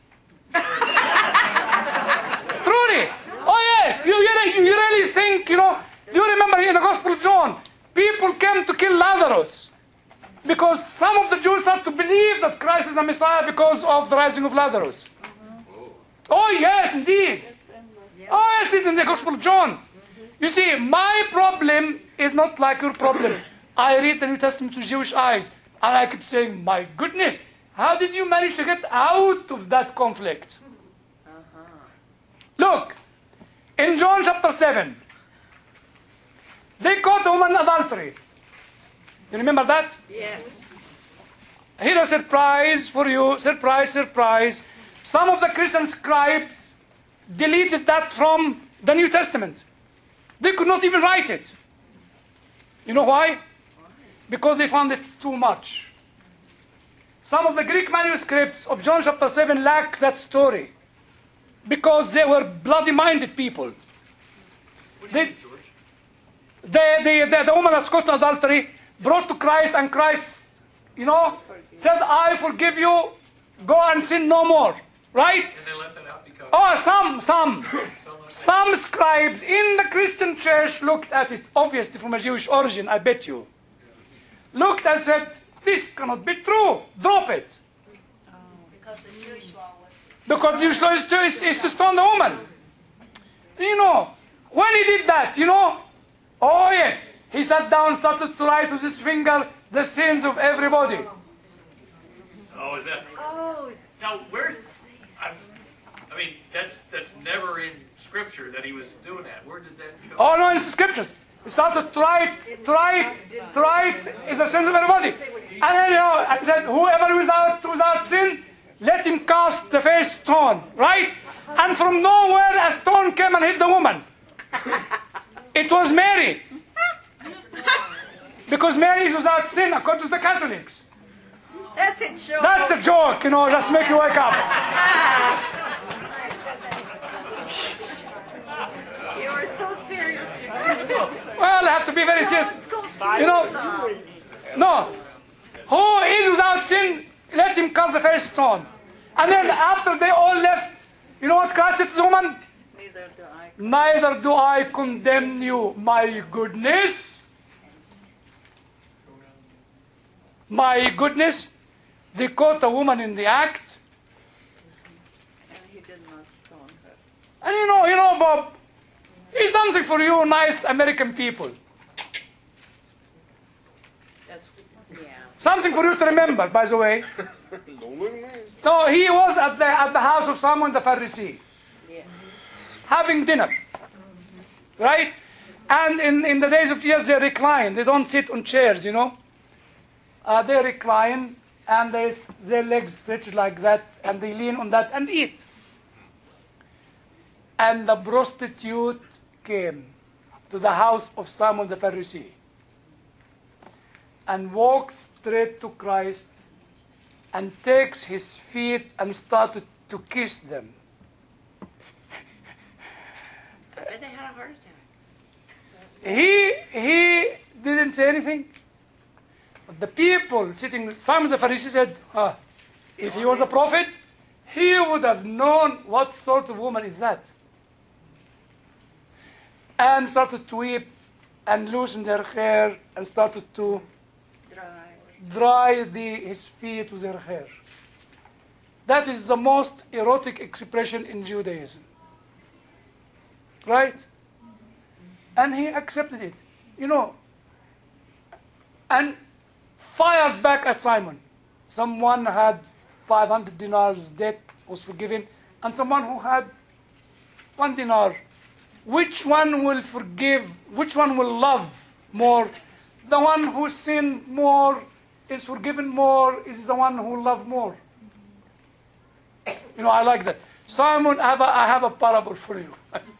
Truly. Oh yes, you, you, you really think, you know, you remember in the Gospel of John, people came to kill Lazarus because some of the Jews start to believe that Christ is the Messiah because of the rising of Lazarus. Oh yes, indeed. Oh yes, it's in the Gospel of John. You see, my problem is not like your problem. I read the New Testament with Jewish eyes, and I keep saying, my goodness, how did you manage to get out of that conflict? Look, in John chapter seven, they caught a woman in adultery. You remember that? Yes. Here a surprise for you, surprise, surprise. Some of the Christian scribes deleted that from the New Testament. They could not even write it. You know why? Because they found it too much. Some of the Greek manuscripts of John chapter seven lack that story because they were bloody-minded people. They, the, the, the, the woman that's caught in adultery brought to Christ, and Christ, you know, said, I forgive you, go and sin no more. Right? And they left that out because Oh, some, some. some of Some scribes in the Christian church looked at it, obviously from a Jewish origin, I bet you. Looked and said, this cannot be true. Drop it. Because the Jewish law was Because the Jewish law is to, is, is to stone the woman. You know, when he did that, you know, oh yes, he sat down, started to write with his finger the sins of everybody. Oh, is that? Oh, Now, where's? I, I mean, that's that's never in Scripture that he was doing that. Where did that show? Oh no, it's the scriptures. He started to write, to write, to write is the sin of everybody. And then, you know, and said, whoever without without sin, let him cast the first stone. Right? And from nowhere a stone came and hit the woman. It was Mary. Because Mary is without sin according to the Catholics. That's a joke. That's a joke, you know, just make you wake up. You were so serious. Well, I have to be very serious. You know, no. Who is without sin, let him cast the first stone. And then after they all left, you know what Christ said to the woman? Neither do I. Neither do I condemn you. My goodness. My goodness. They caught a woman in the act. And he did not stone her. And you know, you know, Bob, here's something for you nice American people. That's, yeah. Something for you to remember, by the way. Don't look at me. No, he was at the, at the house of Simon the Pharisee, Yeah. having dinner. Right? And in, in the days of Jesus, they recline. They don't sit on chairs, you know. Uh, they recline, and they, their legs stretched like that, and they lean on that and eat. And the prostitute came to the house of Simon the Pharisee and walked straight to Christ and takes his feet and started to kiss them. I bet they had a heart attack. He he didn't say anything. But the people sitting, Simon the Pharisee said, ah, if he was a prophet, he would have known what sort of woman is that. And started to weep and loosened her hair and started to Dry. dry the, his feet with her hair. That is the most erotic expression in Judaism. Right? And he accepted it. You know, and fired back at Simon. Someone had five hundred dinars debt was forgiven, and someone who had one dinar. Which one will forgive? Which one will love more? The one who sinned more is forgiven more is the one who loved more. You know, I like that. Simon, I have a, I have a parable for you.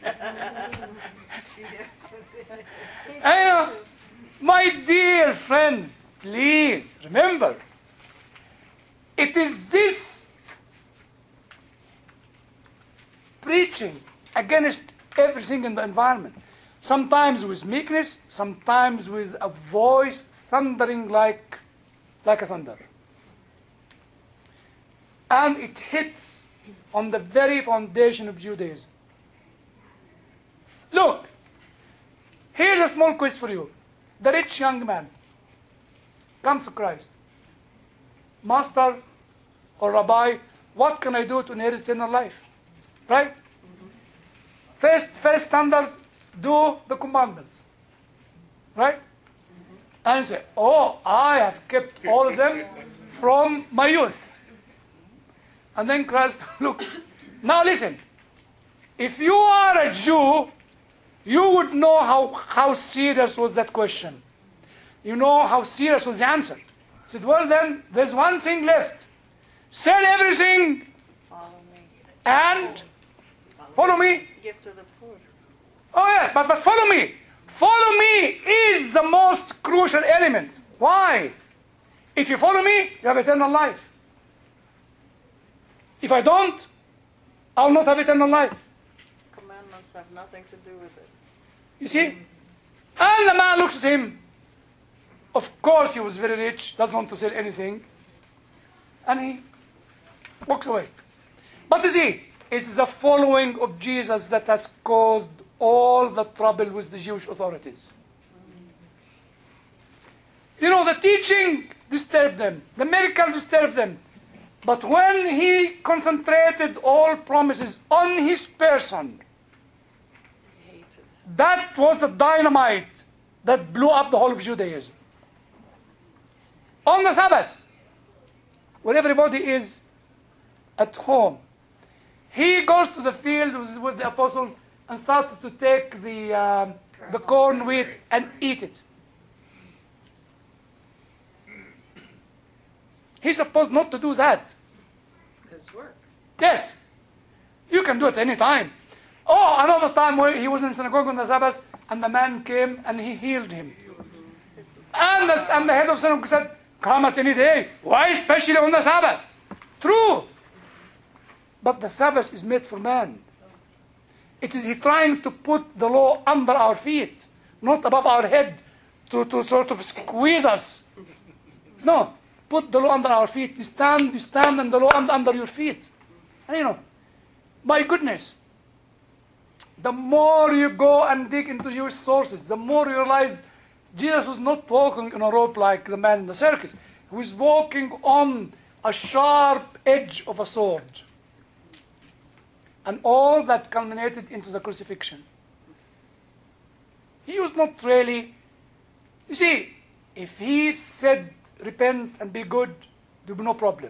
And, you know, my dear friends, please remember, it is this preaching against everything in the environment. Sometimes with meekness, sometimes with a voice thundering like, like a thunder. And it hits on the very foundation of Judaism. Look, here's a small quiz for you. The rich young man comes to Christ. Master or Rabbi, what can I do to inherit eternal life? Right? Mm-hmm. First, first standard, do the commandments. Right? Mm-hmm. And you say, oh, I have kept all of them from my youth. And then Christ looks. Now listen, if you are a Jew, you would know how, how serious was that question. You know how serious was the answer. He said, well then, there's one thing left. Sell everything Follow me. and follow me. Give to the poor. Oh yes, but, but follow me. Follow me is the most crucial element. Why? If you follow me, you have eternal life. If I don't, I will not have eternal life. Commandments have nothing to do with it. You see? And the man looks at him. Of course he was very rich, doesn't want to sell anything. And he walks away. But you see, it's the following of Jesus that has caused all the trouble with the Jewish authorities. You know, the teaching disturbed them. The miracle disturbed them. But when he concentrated all promises on his person, that was the dynamite that blew up the whole of Judaism. On the Sabbath, where everybody is at home, he goes to the field with, with the apostles and started to take the, um, the corn, wheat, and eat it. He's supposed not to do that. His work. Yes. You can do it any time. Oh, another time where he was in the synagogue on the Sabbath and the man came and he healed him. And the, and the head of the synagogue said, come at any day. Why especially on the Sabbath? True. But the Sabbath is made for man. It is he trying to put the law under our feet, not above our head, to, to sort of squeeze us. No. Put the law under our feet. You stand, you stand, and the law under, under your feet. And you know, my goodness, the more you go and dig into Jewish sources, the more you realize Jesus was not walking on a rope like the man in the circus. He was walking on a sharp edge of a sword. And all that culminated into the crucifixion. He was not really, you see, if he said, repent and be good, there will be no problem.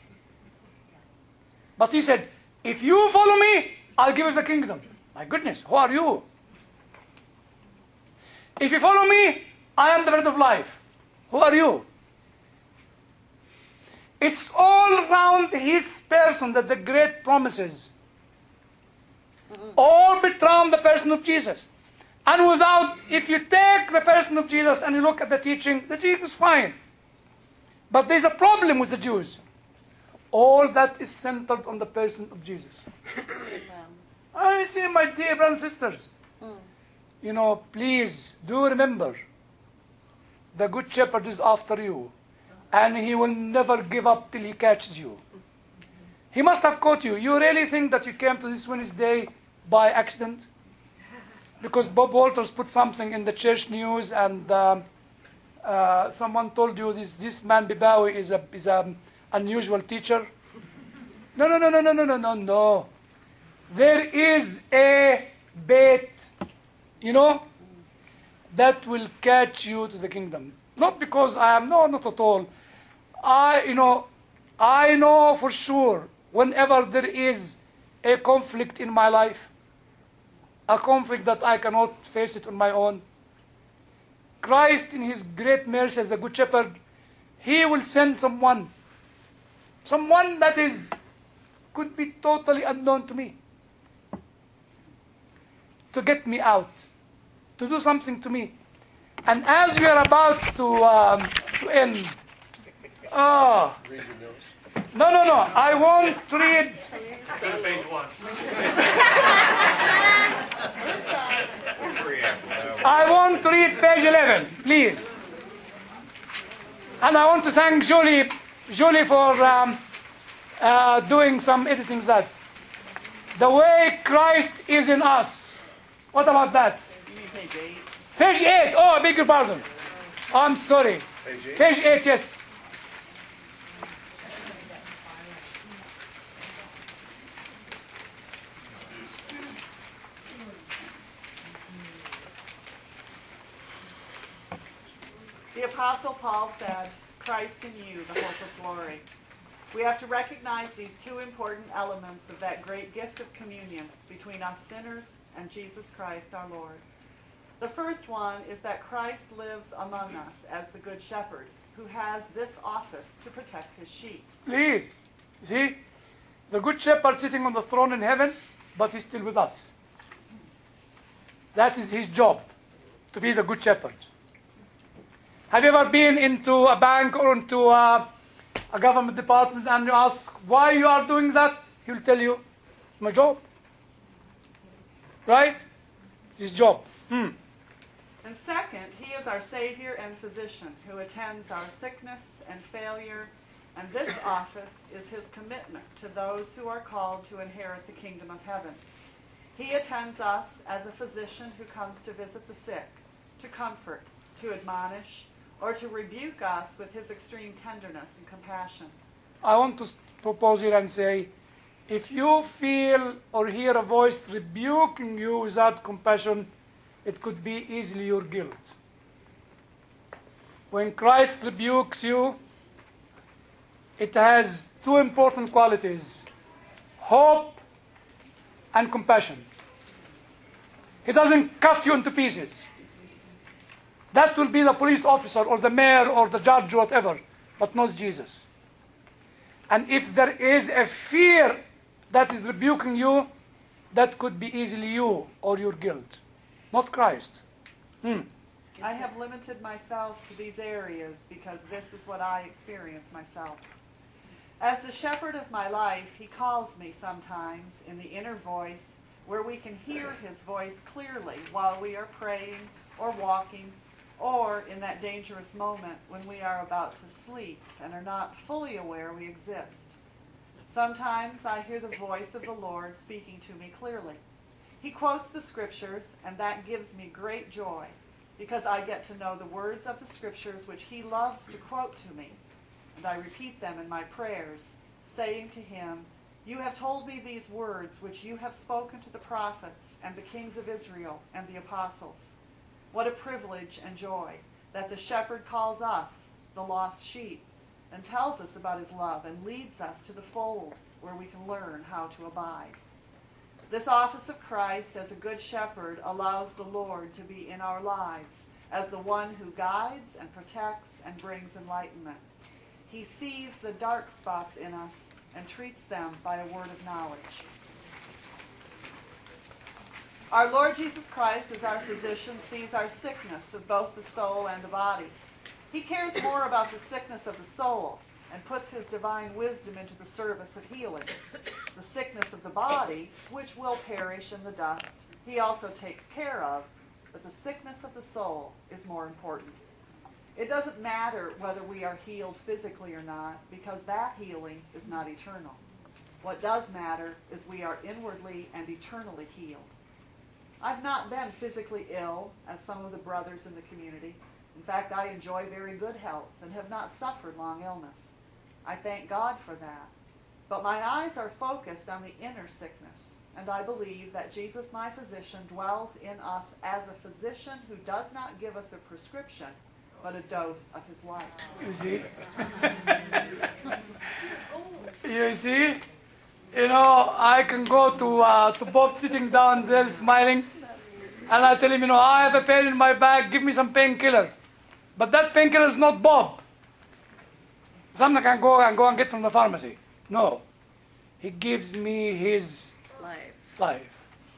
But he said, if you follow me, I'll give you the kingdom. My goodness, who are you? If you follow me, I am the bread of life. Who are you? It's all around his person that the great promises all but around the person of Jesus. And without, if you take the person of Jesus and you look at the teaching, the teaching is fine. But there's a problem with the Jews. All that is centered on the person of Jesus. I say, my dear brothers and sisters, mm. you know, please do remember, the good shepherd is after you, and he will never give up till he catches you. He must have caught you. You really think that you came to this Wednesday by accident? Because Bob Walters put something in the church news, and um, uh, someone told you this this man Bibawi is a is an unusual teacher. No, no, no, no, no, no, no, no, no. There is a bait, you know, that will catch you to the kingdom. Not because I am, no, not at all. I, you know, I know for sure whenever there is a conflict in my life, a conflict that I cannot face it on my own, Christ in his great mercy as the good shepherd, he will send someone, someone that is could be totally unknown to me. To get me out. To do something to me. And as we are about to, um, to end, oh, Read your notes. no, no, no, I won't read. Go to page one. I want to read page eleven, please. And I want to thank Julie, Julie for um, uh, doing some editing of that. The way Christ is in us. What about that? You mean page eight? Page eight. Oh, I beg your pardon. I'm sorry. Page eight. Page eight, yes. The Apostle Paul said, Christ in you, the hope of glory. We have to recognize these two important elements of that great gift of communion between us sinners and Jesus Christ our Lord. The first one is that Christ lives among us as the Good Shepherd, who has this office to protect his sheep. Please. See? The Good Shepherd sitting on the throne in heaven, but he's still with us. That is his job, to be the Good Shepherd. Have you ever been into a bank or into a, a government department and you ask why you are doing that? He will tell you, it's my job. Right? His job. Hmm. And second, he is our Savior and physician who attends our sickness and failure, and this office is his commitment to those who are called to inherit the kingdom of heaven. He attends us as a physician who comes to visit the sick, to comfort, to admonish, or to rebuke us with his extreme tenderness and compassion. I want to propose here and say, if you feel or hear a voice rebuking you without compassion, it could be easily your guilt. When Christ rebukes you, it has two important qualities, hope and compassion. He doesn't cut you into pieces. That will be the police officer or the mayor or the judge or whatever, but not Jesus. And if there is a fear that is rebuking you, that could be easily you or your guilt, not Christ. Hmm. I have limited myself to these areas because this is what I experience myself. As the shepherd of my life, he calls me sometimes in the inner voice where we can hear his voice clearly while we are praying or walking, or in that dangerous moment when we are about to sleep and are not fully aware we exist. Sometimes I hear the voice of the Lord speaking to me clearly. He quotes the scriptures, and that gives me great joy, because I get to know the words of the scriptures which he loves to quote to me, and I repeat them in my prayers, saying to him, "You have told me these words which you have spoken to the prophets and the kings of Israel and the apostles." What a privilege and joy that the shepherd calls us, the lost sheep, and tells us about his love and leads us to the fold where we can learn how to abide. This office of Christ as a good shepherd allows the Lord to be in our lives as the one who guides and protects and brings enlightenment. He sees the dark spots in us and treats them by a word of knowledge. Our Lord Jesus Christ, as our physician, sees our sickness of both the soul and the body. He cares more about the sickness of the soul and puts his divine wisdom into the service of healing. The sickness of the body, which will perish in the dust, he also takes care of, but the sickness of the soul is more important. It doesn't matter whether we are healed physically or not, because that healing is not eternal. What does matter is we are inwardly and eternally healed. I've not been physically ill, as some of the brothers in the community. In fact, I enjoy very good health and have not suffered long illness. I thank God for that. But my eyes are focused on the inner sickness, and I believe that Jesus, my physician, dwells in us as a physician who does not give us a prescription, but a dose of his life. You see? You see? You know, I can go to uh, to Bob sitting down there smiling, and I tell him, you know, I have a pain in my back, give me some painkiller. But that painkiller is not Bob. Something I can go and go and get from the pharmacy. No. He gives me His Life. life.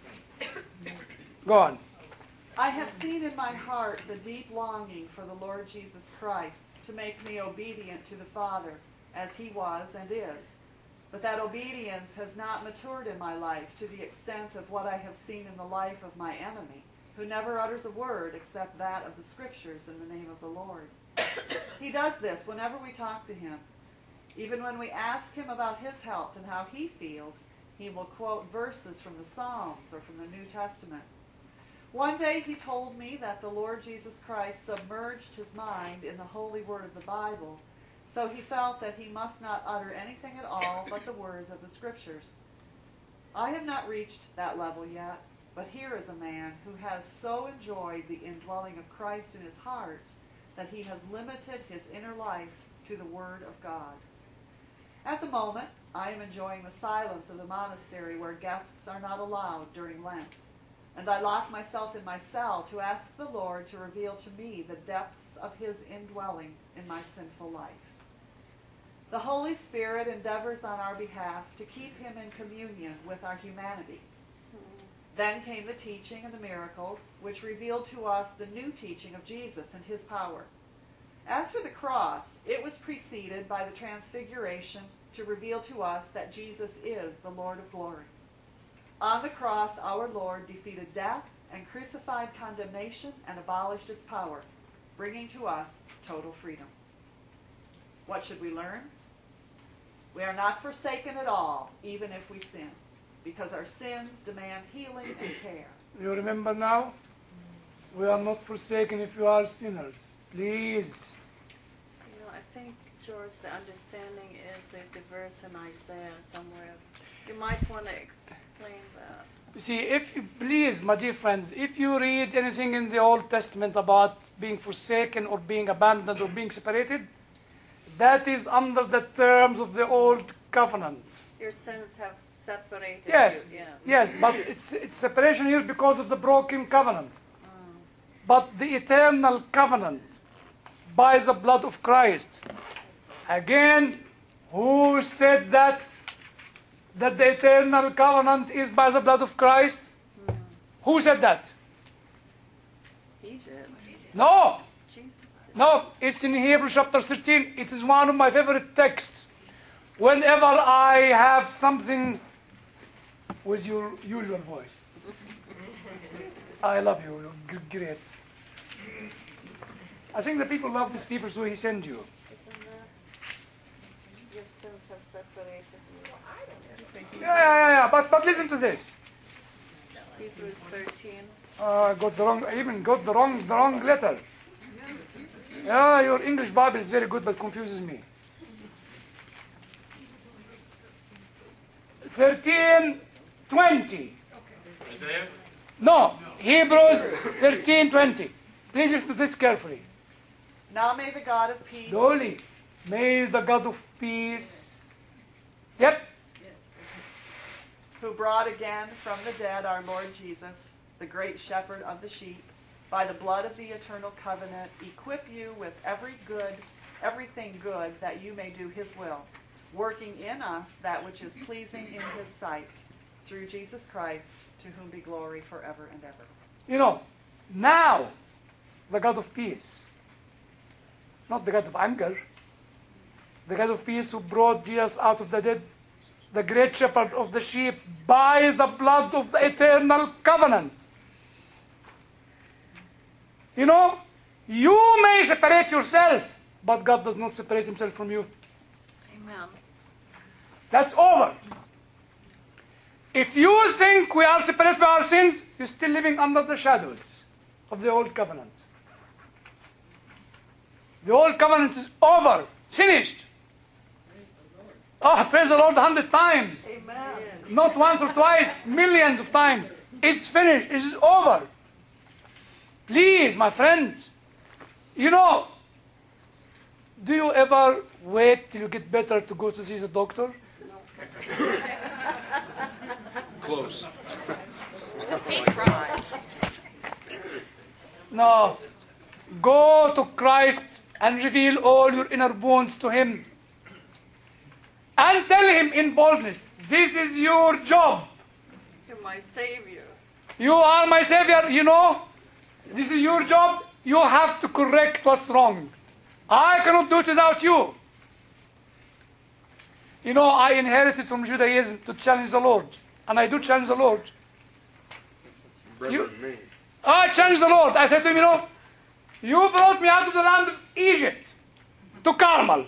Go on. I have seen in my heart the deep longing for the Lord Jesus Christ to make me obedient to the Father as He was and is. But that obedience has not matured in my life to the extent of what I have seen in the life of my enemy, who never utters a word except that of the Scriptures in the name of the Lord. He does this whenever we talk to him. Even when we ask him about his health and how he feels, he will quote verses from the Psalms or from the New Testament. One day he told me that the Lord Jesus Christ submerged his mind in the holy word of the Bible, so he felt that he must not utter anything at all but the words of the Scriptures. I have not reached that level yet, but here is a man who has so enjoyed the indwelling of Christ in his heart that he has limited his inner life to the Word of God. At the moment, I am enjoying the silence of the monastery where guests are not allowed during Lent, and I lock myself in my cell to ask the Lord to reveal to me the depths of His indwelling in my sinful life. The Holy Spirit endeavors on our behalf to keep Him in communion with our humanity. Then came the teaching and the miracles, which revealed to us the new teaching of Jesus and His power. As for the cross, it was preceded by the transfiguration to reveal to us that Jesus is the Lord of glory. On the cross, our Lord defeated death and crucified condemnation and abolished its power, bringing to us total freedom. What should we learn? We are not forsaken at all, even if we sin, because our sins demand healing and care. You remember now? We are not forsaken if you are sinners. Please. You know, I think, George, the understanding is there's a verse in Isaiah somewhere. You might want to explain that. You see, if you, please, my dear friends, if you read anything in the Old Testament about being forsaken or being abandoned or being separated, that is under the terms of the Old Covenant. Your sins have separated Yes, you. Yeah. yes, but it's, it's separation here because of the broken covenant. Mm. But the eternal covenant by the blood of Christ. Again, who said that? That the eternal covenant is by the blood of Christ? Mm. Who said that? He did. No, Jesus did. no, it's in Hebrews chapter thirteen. It is one of my favorite texts. Whenever I have something with your usual voice. I love you, you're g- great. I think the people love these people, so he sent you. Isn't that? Your sins have separated you. Yeah, yeah, yeah, yeah. But, but listen to this. Hebrews thirteen. Uh, I got the wrong, I even got the wrong, the wrong letter. Yeah, your English Bible is very good, but confuses me. thirteen twenty. Isaiah? No, Hebrews thirteen twenty. Please listen to this carefully. Now may the God of peace Slowly. May the God of peace. Yep. who brought again from the dead our Lord Jesus, the great shepherd of the sheep, by the blood of the eternal covenant, equip you with every good, everything good, that you may do His will, working in us that which is pleasing in His sight, through Jesus Christ, to whom be glory forever and ever. You know, now the God of peace, not the God of anger, the God of peace who brought Jesus out of the dead, the great shepherd of the sheep, by the blood of the eternal covenant. You know, you may separate yourself, but God does not separate Himself from you. Amen. That's over. If you think we are separated by our sins, you're still living under the shadows of the old covenant. The old covenant is over, finished. Oh, praise the Lord a hundred times. Amen. Not once or twice, millions of times. It's finished. It's over. Please, my friends, you know, do you ever wait till you get better to go to see the doctor? Close. He tries. No. Go to Christ and reveal all your inner wounds to Him. And tell Him in boldness, This is your job. You're my savior. You are my savior, you know. This is your job. You have to correct what's wrong. I cannot do it without you. You know, I inherited from Judaism to challenge the Lord. And I do challenge the Lord. You, me. I challenge the Lord. I said to him, you know, you brought me out of the land of Egypt to Carmel.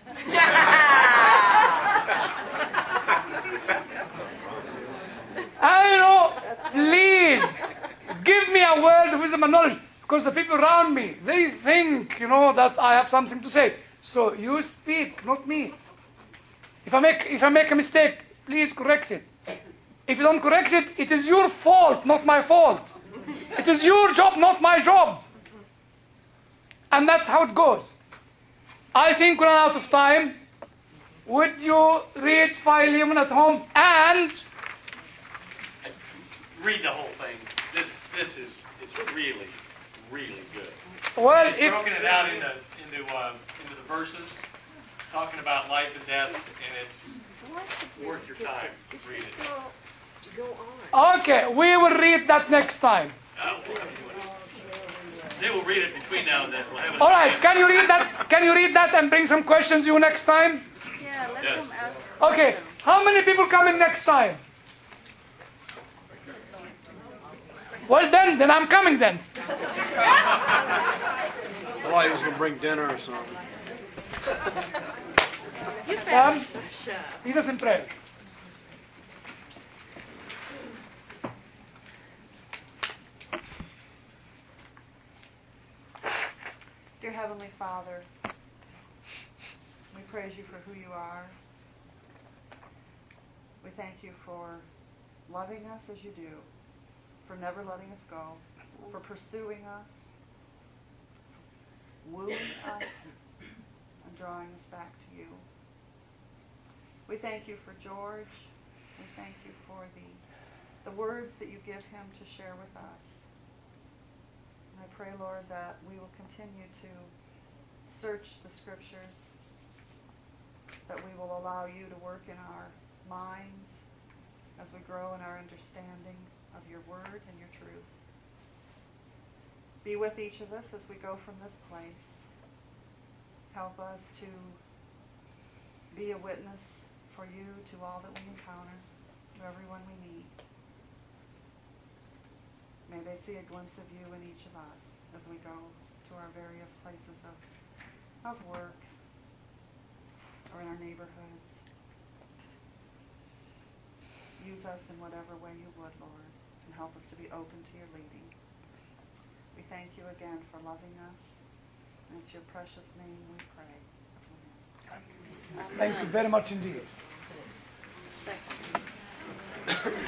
And you know, please, give me a word of wisdom and knowledge. Because the people around me, they think, you know, that I have something to say. So you speak, not me. If I make, if I make a mistake, please correct it. If you don't correct it, it is your fault, not my fault. It is your job, not my job. And that's how it goes. I think we're out of time. Would you read Philemon at home and Read the whole thing. This this is it's really really good. well, It's if broken it out into into uh, into the verses, talking about life and death, and it's worth your time. Read it. Go on. okay, we will read that next time. Oh, they will read it between now and then. We'll have it. All right, can you read that? Can you read that and bring some questions you next time? Yeah, let Yes. them ask. Okay, how many people coming next time? Well then, then I'm coming then. I thought he was going to bring dinner or something. Um, lead us in prayer. Dear Heavenly Father, we praise you for who you are. We thank you for loving us as you do, for never letting us go, for pursuing us, wooing us, and drawing us back to you. We thank you for George. We thank you for the, the words that you give him to share with us. And I pray, Lord, that we will continue to search the Scriptures, that we will allow you to work in our minds as we grow in our understanding of your word and your truth. Be with each of us as we go from this place. Help us to be a witness for you to all that we encounter, to everyone we meet. May they see a glimpse of you in each of us as we go to our various places of, of work or in our neighborhoods. Use us in whatever way you would, Lord, and help us to be open to your leading. We thank you again for loving us, and it's your precious name we pray. Amen. Thank you very much indeed. Second.